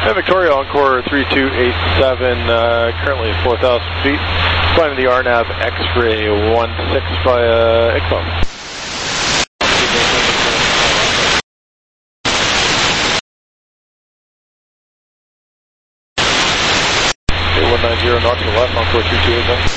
Speaker 3: Victoria, Encore 3287, currently at 4,000 feet. Flying the RNAV X-ray 16 via ICFOM. 190 knots to the left, Encore 3287.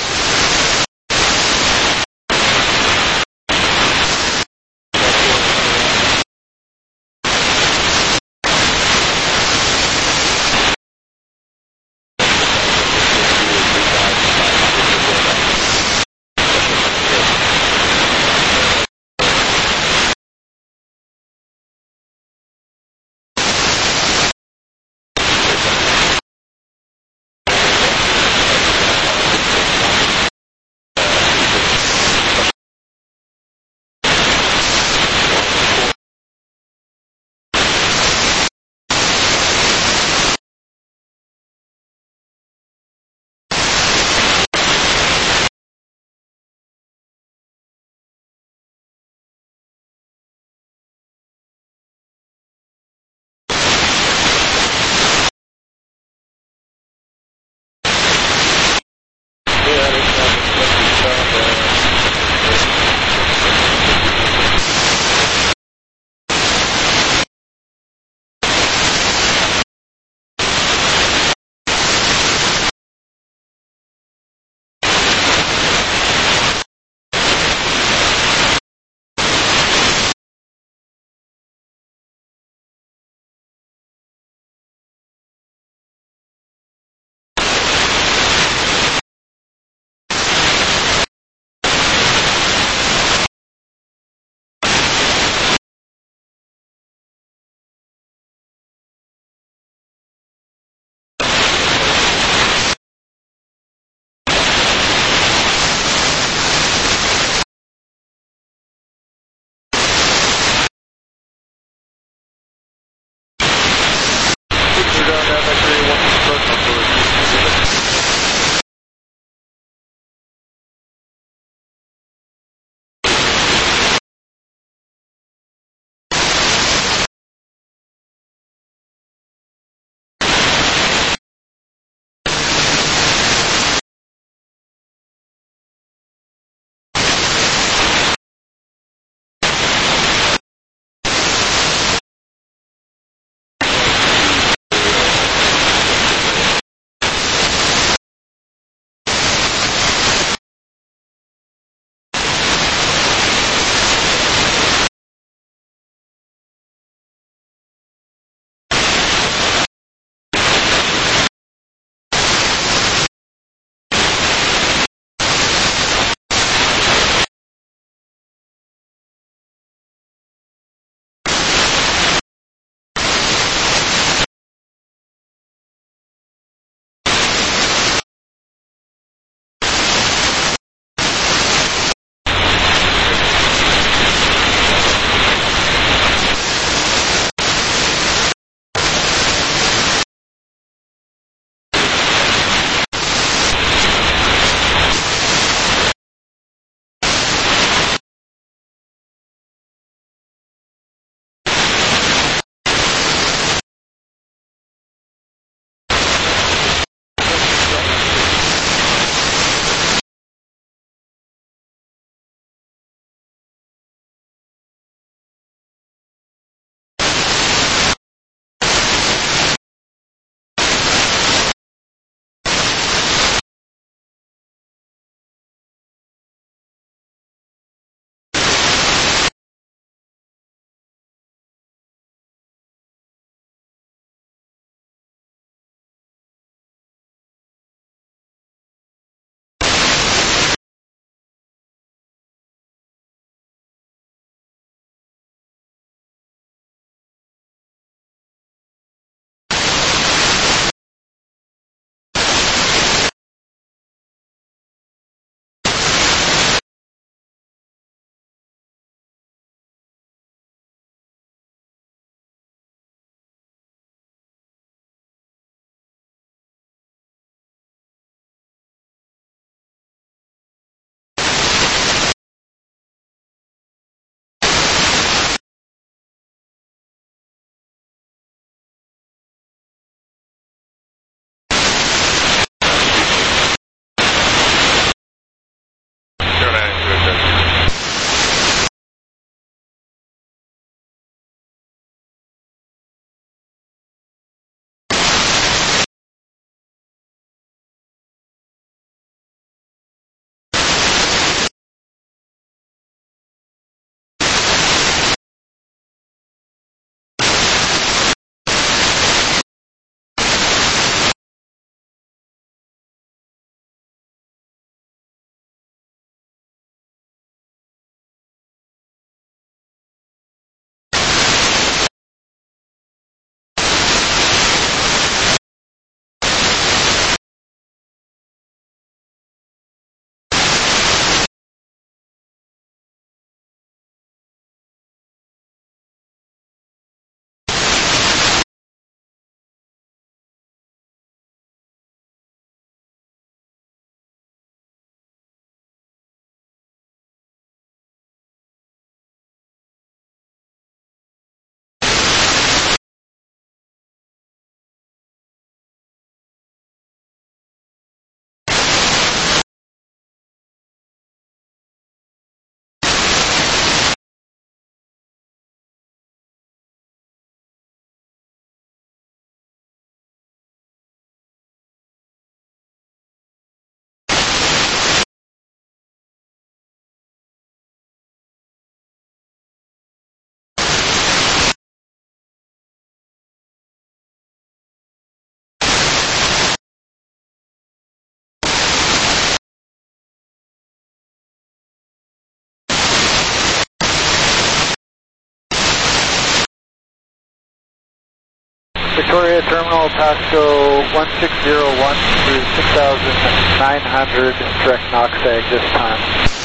Speaker 8: Victoria Terminal, Pasco 1601 through 6900, direct NOXAG this time.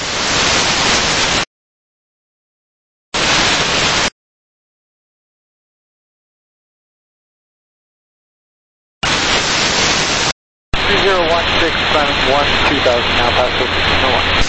Speaker 8: Climbing 2000 now, Pasco 1601.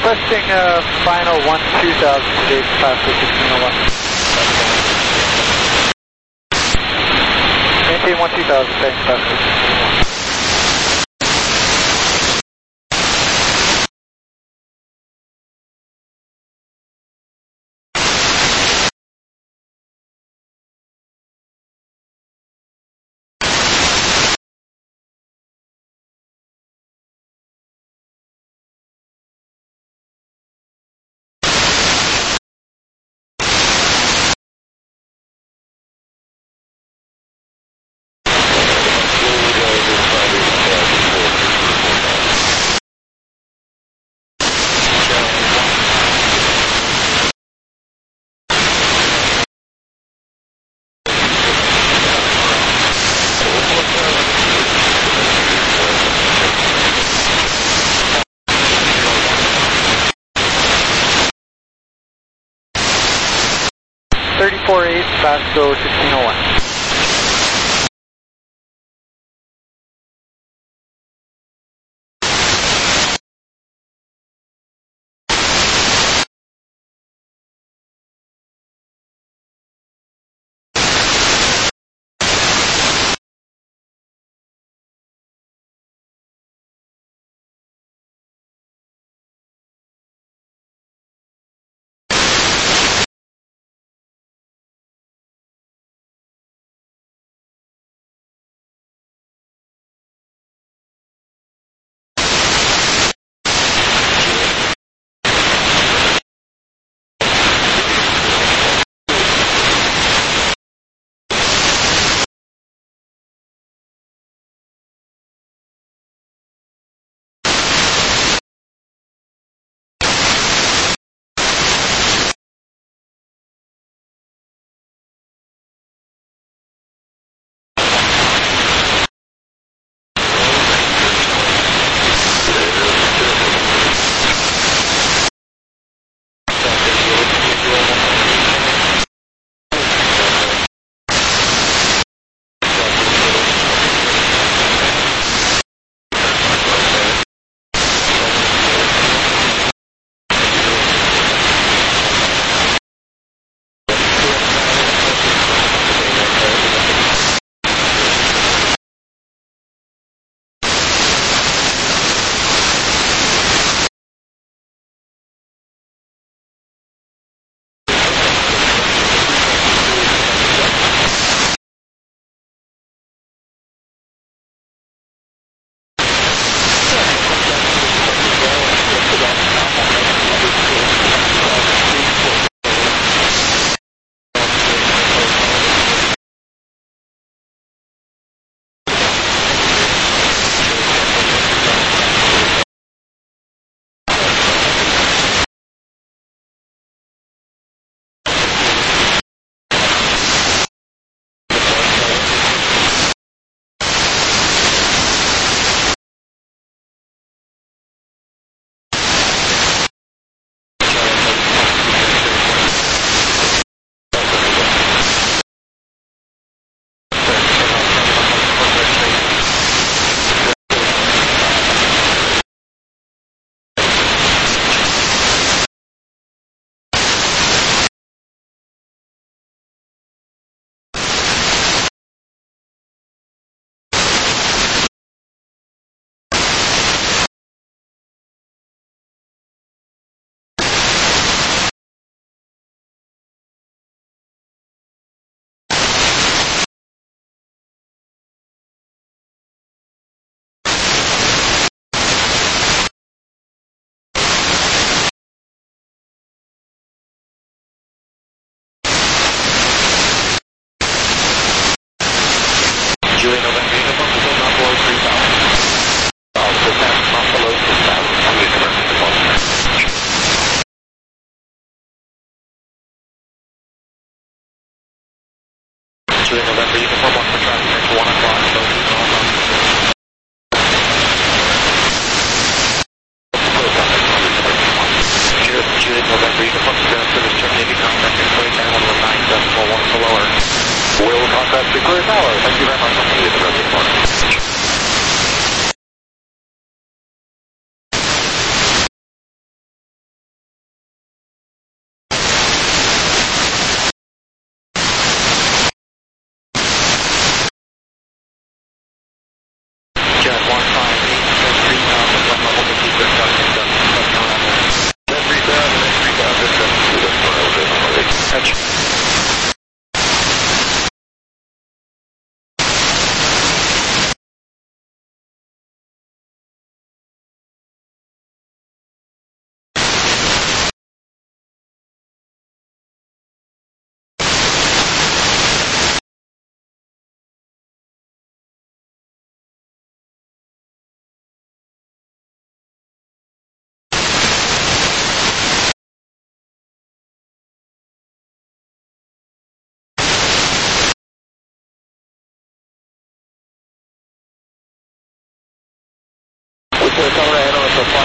Speaker 8: Requesting final 1-2000 today, Pasco 1601. Maintain 1-2000, thanks, Pasco 1601. Pasco 1601.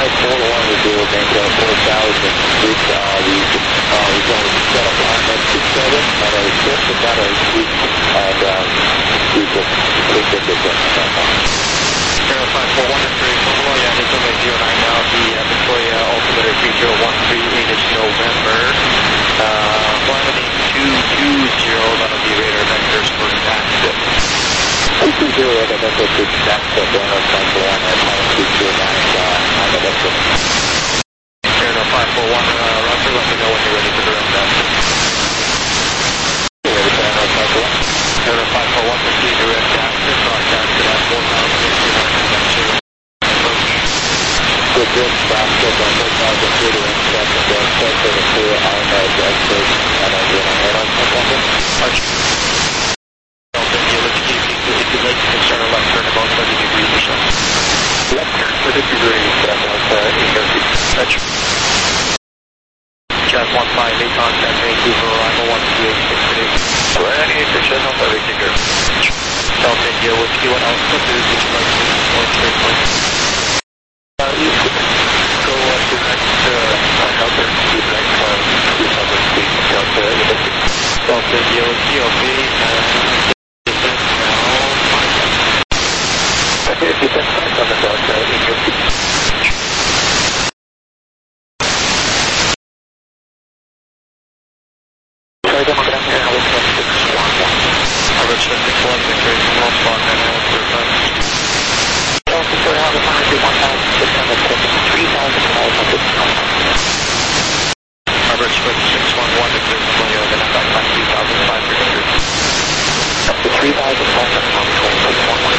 Speaker 2: 541 will make 4,000 feet. We're going to set up RNAV 27 and a shift of that and we can take the difference.
Speaker 1: 0541 Victoria Total, yeah, it's over 09 now, the Victoria altimeter 3013 is November. Flying with 220, that'll be radar vectors for taxit.
Speaker 2: 220 radar vectors for taxit, 10541 at 229 on the vector.
Speaker 1: 0541, Roger, let me know when you're ready for direct taxit.
Speaker 2: Ready for
Speaker 1: 0541, proceed direct taxit, broadcasted at 4,069.
Speaker 2: Good, basket on 4,000 feet and second and second to RNAV exit and I'm going to head on second.
Speaker 1: Archer. Delta India, let's keep if you'd like, you can start a left turn about 30 degrees or so.
Speaker 2: Left turn 30 degrees, that's
Speaker 1: Archer. Jazz 15, 8 contact, Vancouver, arrival 12868.
Speaker 2: ready for channel 30 degrees.
Speaker 1: Delta India, whiskey, what altitude would you like to point straight point?
Speaker 2: You could go up to next Delta to next 200 feet Delta
Speaker 1: India, whiskey, okay, distance now 5.
Speaker 2: Okay, if you can find on the Delta India. Sorry, demographic analysis 611.
Speaker 1: Average 611, Victoria, small spot, 9 miles per time.
Speaker 2: Delta for out of 1,600 seconds, 3,500.
Speaker 1: Average with 611, Victoria, Toronto, then I'm back by 3,500 meters.
Speaker 2: Up to 3,500 on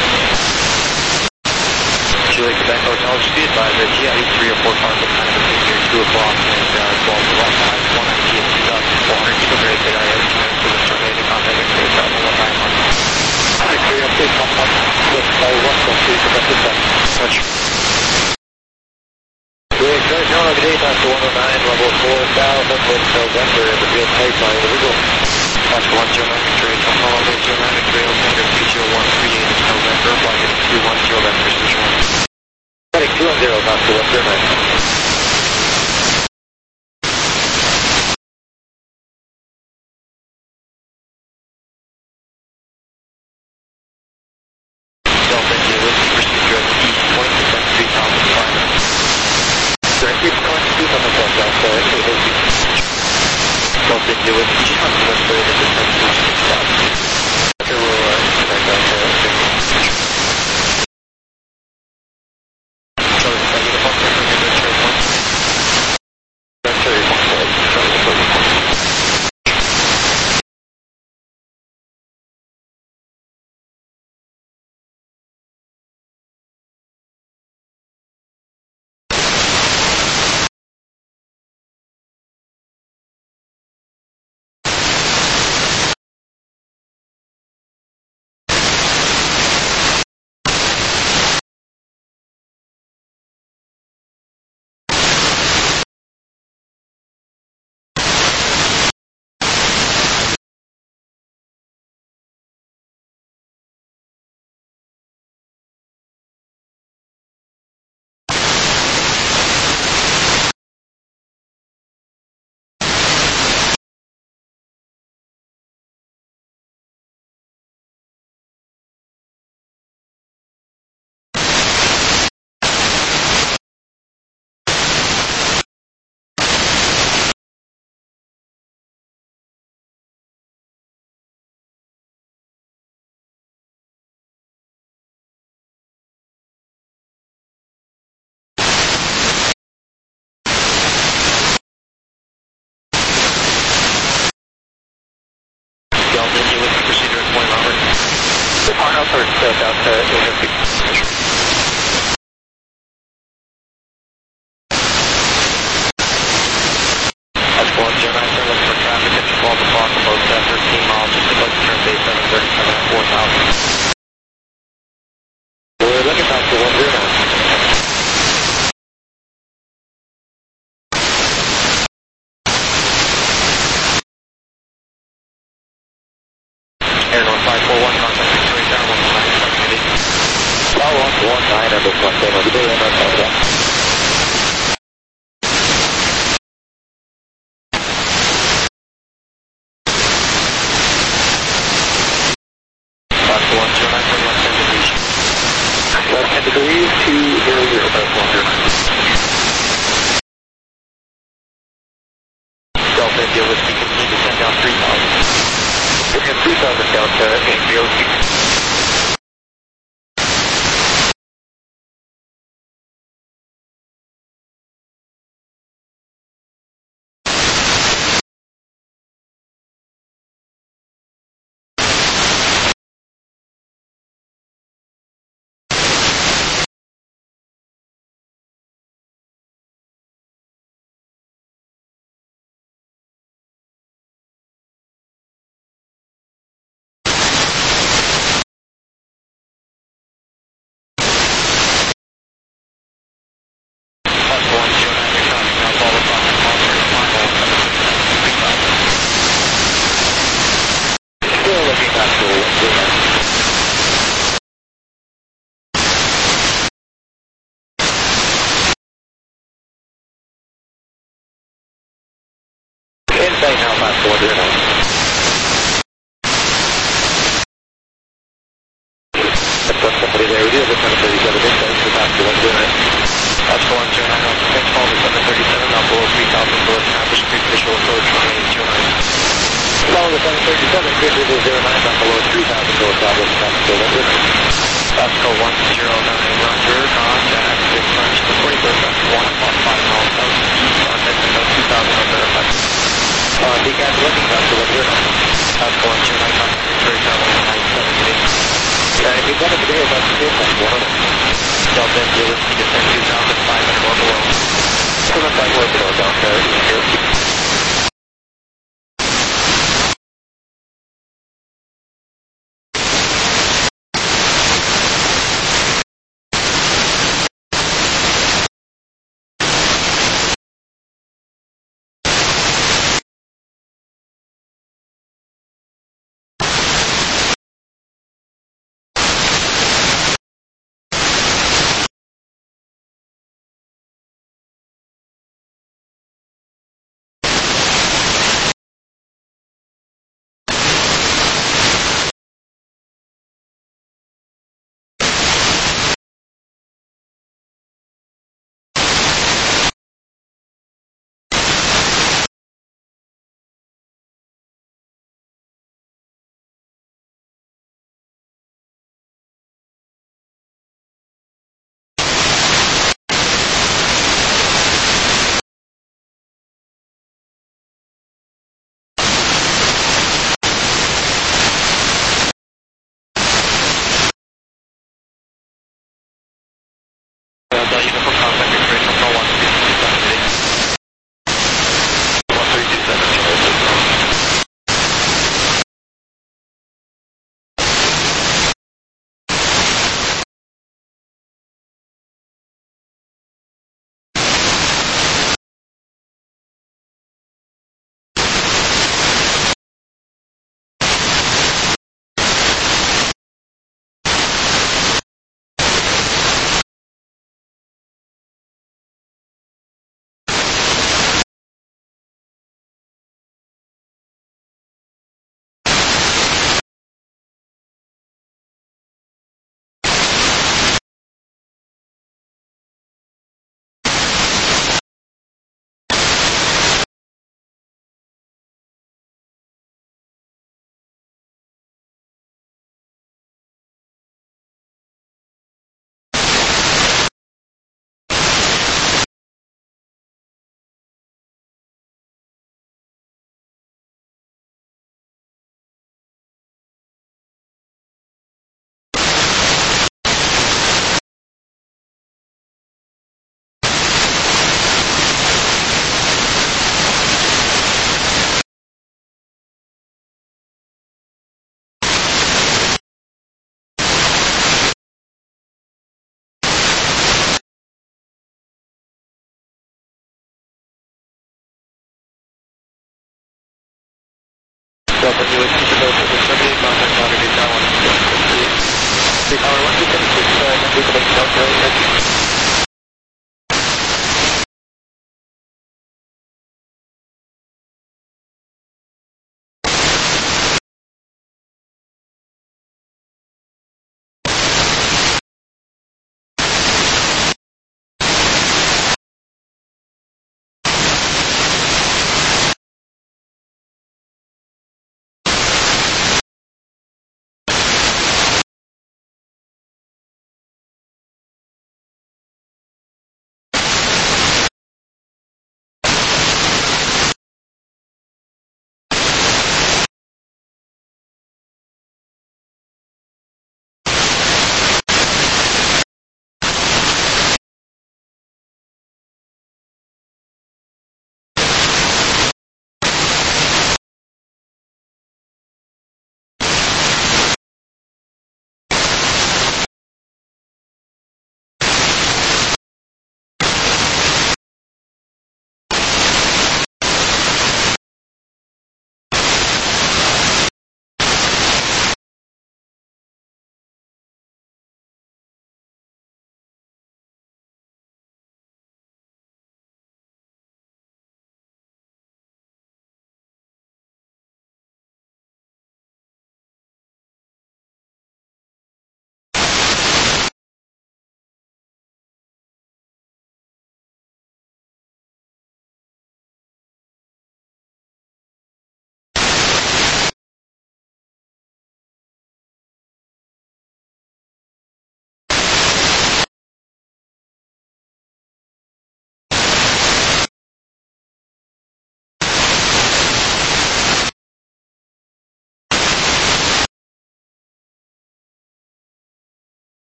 Speaker 2: 611.
Speaker 1: Julie, Quebec Hotel, just be advised that GIE 3 or 4 cars will kind of be here 2 o'clock and 12 to 1 at 2,400 feet over 8 I have chance for the survey to contact Victoria Travel 191.
Speaker 2: Victoria, please contact with my 1.3 connected back.
Speaker 1: Touch.
Speaker 2: Victoria, Toronto, good day, Master 109, level 4,000 with November in the field pipeline. Here we go.
Speaker 1: Master 109, Victoria Toronto, level 09, Victoria, Alexander 30138 is November, flying at 210 left precision 1.
Speaker 2: Heading 210, Master 109. Final first, Delta India. That's 109, sir, looking for traffic at 12 o'clock, about 13 miles, just about to turn base 737 at 4,000. We're looking back to 109. Air North 541, contact Victoria Tower 19780. Tower 119 under 1 good day, Air North 541.
Speaker 1: Delta India Whiskey, continue to send down 3,000.
Speaker 2: Okay, 3,000 Delta India Whiskey. Inside now, last 409. I've got somebody there with you, the 737 inside, so that's the 109.
Speaker 1: That's the 109, thanks call to 737, now below 3,000, below establish pre-official approach, 1829.
Speaker 2: Follow the 737, clear to 09, not below 3,000, below establish, that's the 109.
Speaker 1: That's call 109, roger, contact, big punch, the 41st, that's 1.5 miles south, contact, and 2,000, I'll verify.
Speaker 2: Decaf looking, that's the 109.
Speaker 1: That's call 109, contact, Victoria Travel, 978.
Speaker 2: Yeah, if you've got it today, that's the same thing, 109.
Speaker 1: Delta India Whiskey, descend 2,500 or below.
Speaker 2: 7,500 or below, Delta India Whiskey.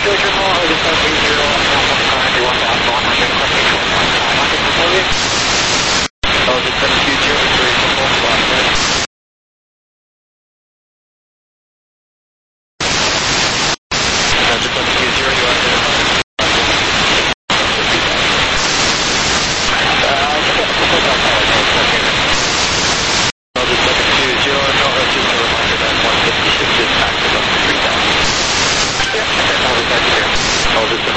Speaker 1: Georgia Mall, over 730, 1,100, requesting 21,500 for you. Over 720, 3 All this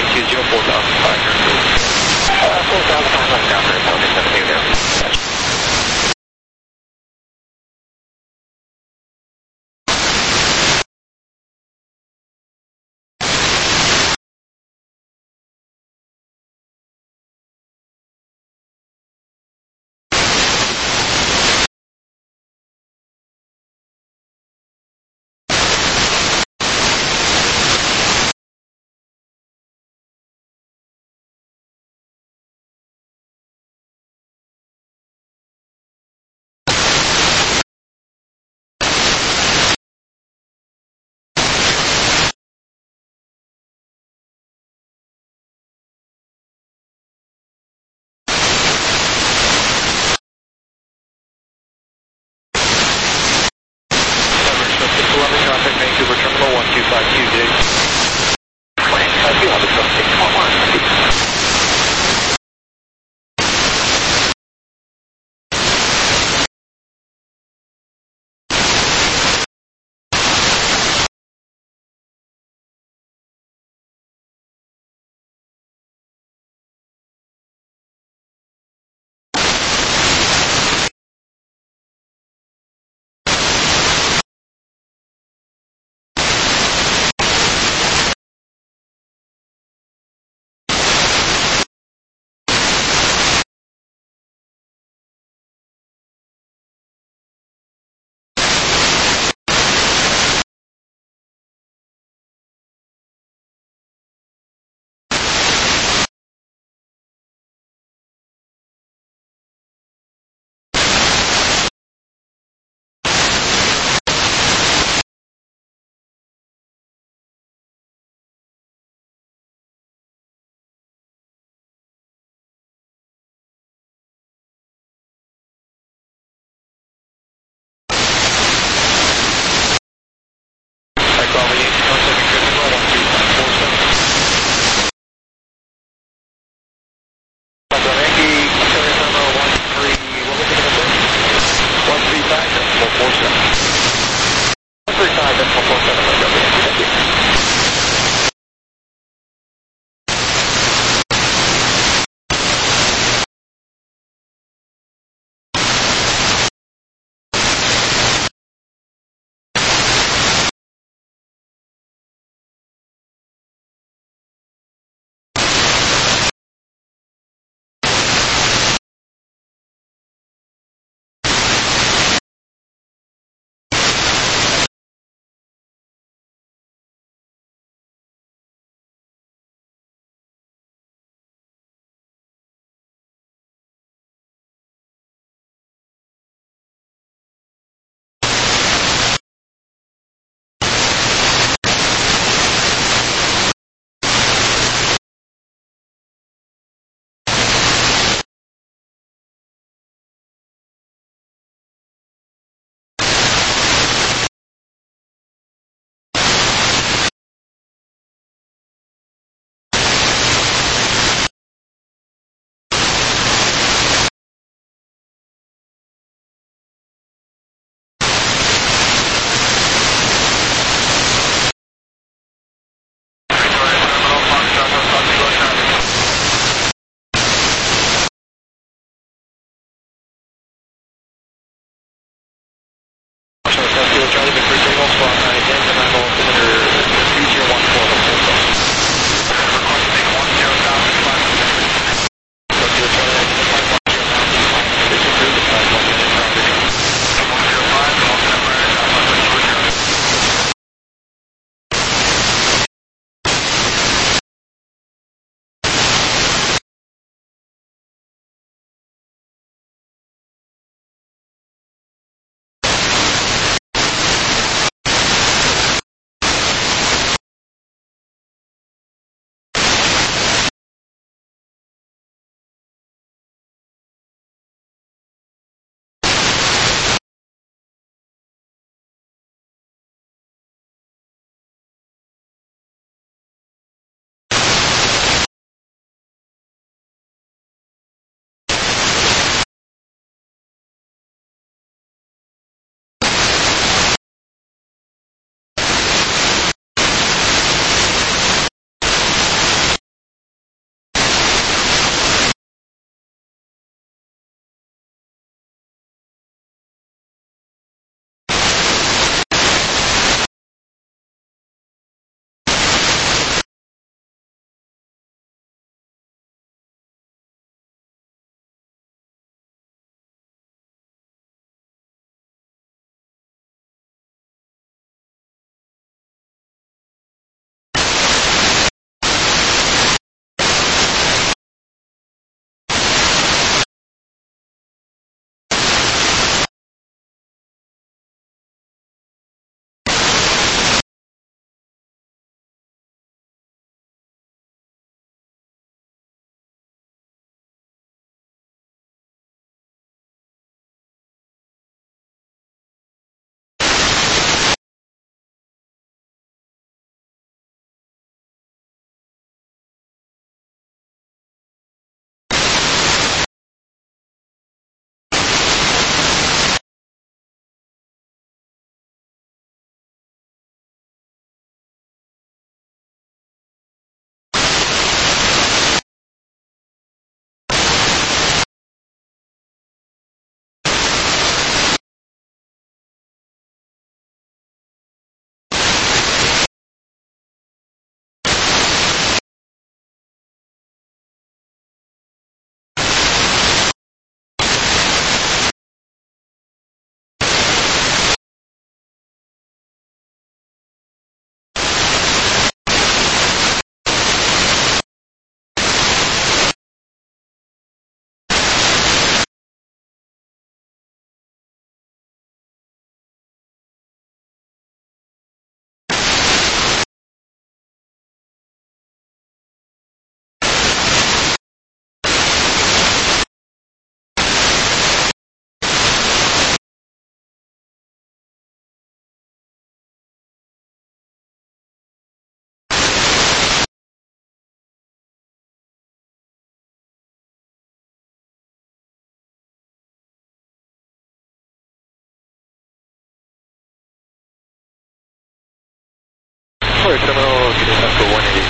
Speaker 3: Detroit Terminal, good after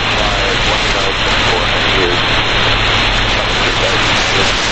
Speaker 3: 185, 1,400.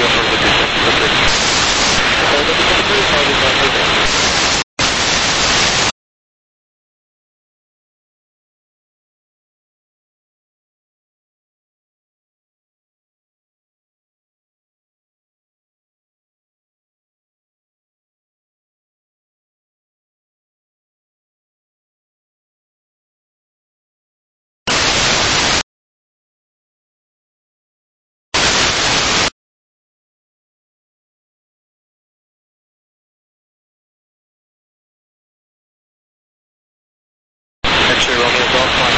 Speaker 1: you further distance for 3. X-ray Romeo Golf 1.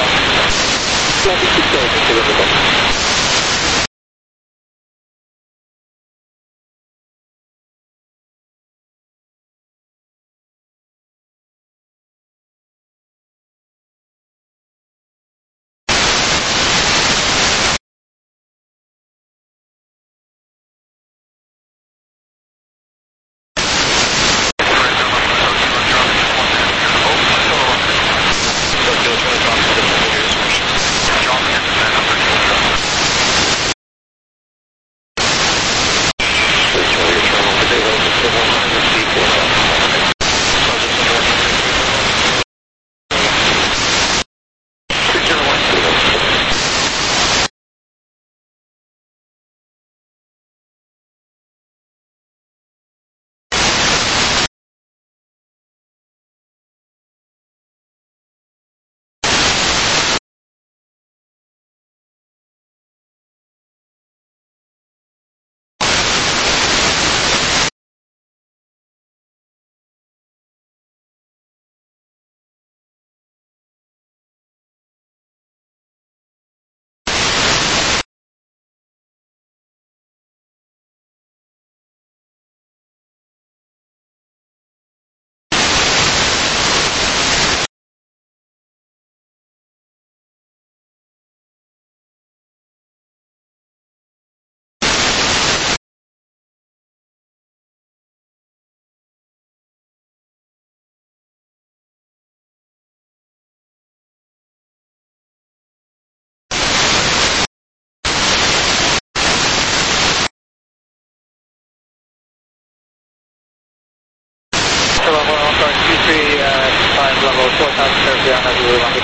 Speaker 8: level 4,000 down as we were on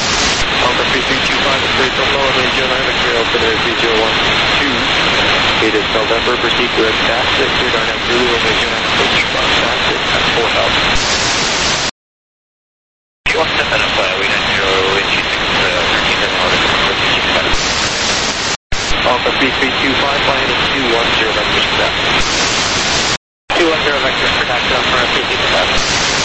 Speaker 1: Alpha 3325, clear from low and range 9, clear Alpha 3012. 8 is November, proceed to taxit, clear Arnhem Zulu and range 9, approach from taxit at 4,000.
Speaker 4: You want to set that up, we got 0 and 26,
Speaker 1: Alpha 3325, flying at 210 vectors per taxi.
Speaker 8: 210 vectors per taxi on for a 50 per taxi.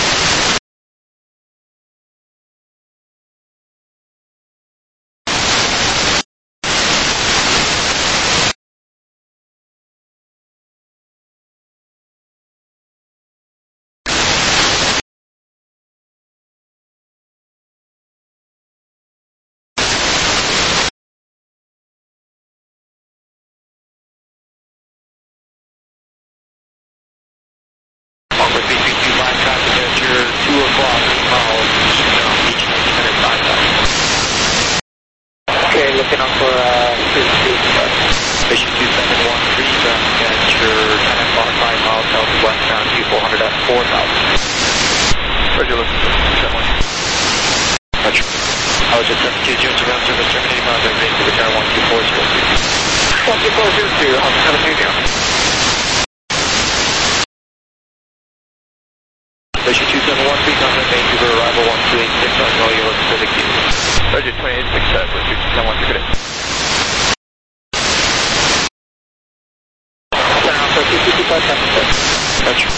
Speaker 1: Alpha 3325, traffic at your 2 o'clock, miles, each 905,000.
Speaker 8: Okay, looking up for
Speaker 1: Mission 2713, traffic at your 10 o'clock, 5 miles southwest, down Q400 at 4,000. Roger, looking for 7. Roger. I was at 72, Jones around service terminating, contact rate to return 12402.
Speaker 8: 12402, on 72 down.
Speaker 1: Mission 2713, contact Vancouver, arrival 1286, on Royal Pacific Q. Roger, 2867, Mission 2713,
Speaker 8: Down for 255,
Speaker 1: Roger.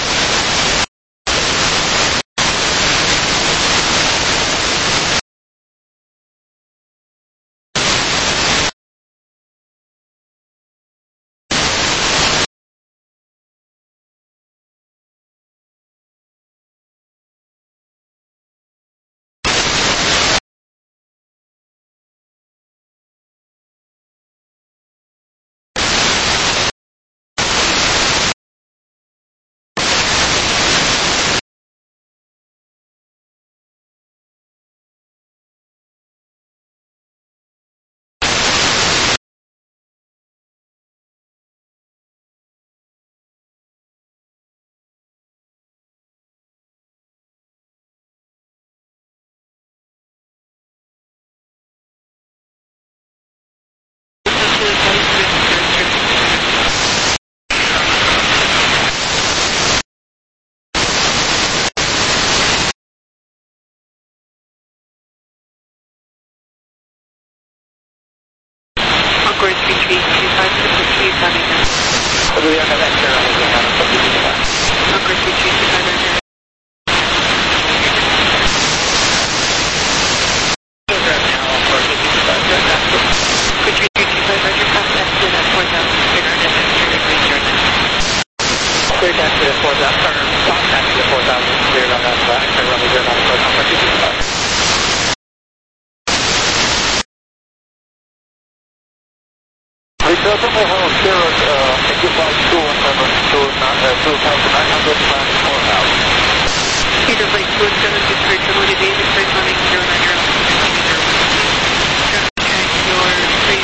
Speaker 2: RNAV X-ray runway 09,
Speaker 9: Concord 332 500.
Speaker 2: Clear taxi to 4,000, or top taxi to 4,000, cleared on that X-ray runway 09, Concord 325. Return to my home, Spirit, goodbye, 2,900, plan 4,000.
Speaker 9: Peter Blake 217, Victory, Triple David, Victory, Fleming, 090. Check your free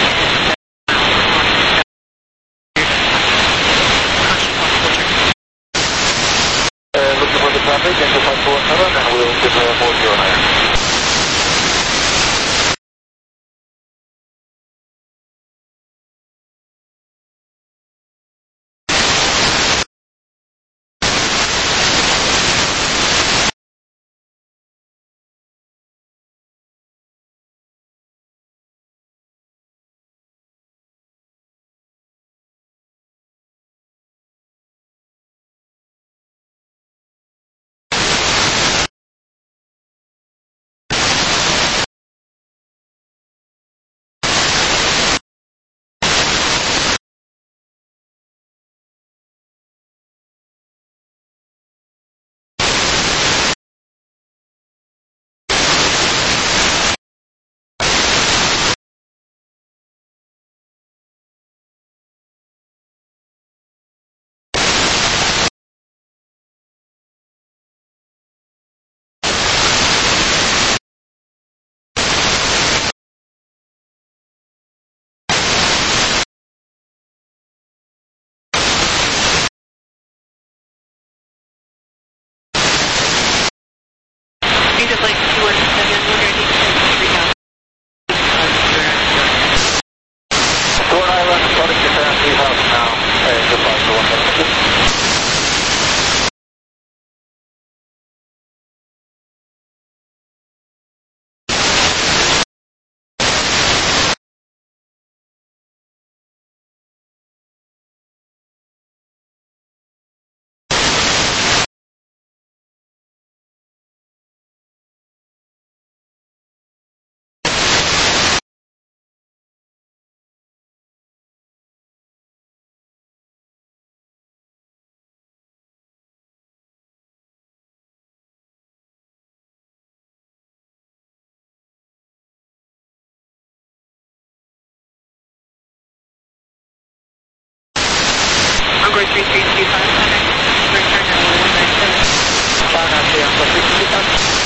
Speaker 2: Looking for the traffic, enter 547, and we'll get more 09.
Speaker 9: Peter Blake 217, 3000.
Speaker 2: Rhode Island, starting to turn 3,000 now, goodbye, 4,100.
Speaker 9: Concord 332 500. Return at 197.
Speaker 2: Fine, actually, I'm for 325.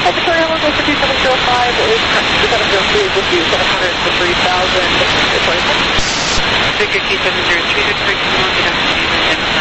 Speaker 10: Victoria, we'll go for 2705 is 2703 is with you, 700 for 3,000, Victoria.
Speaker 9: Victor T703, Victoria, good afternoon.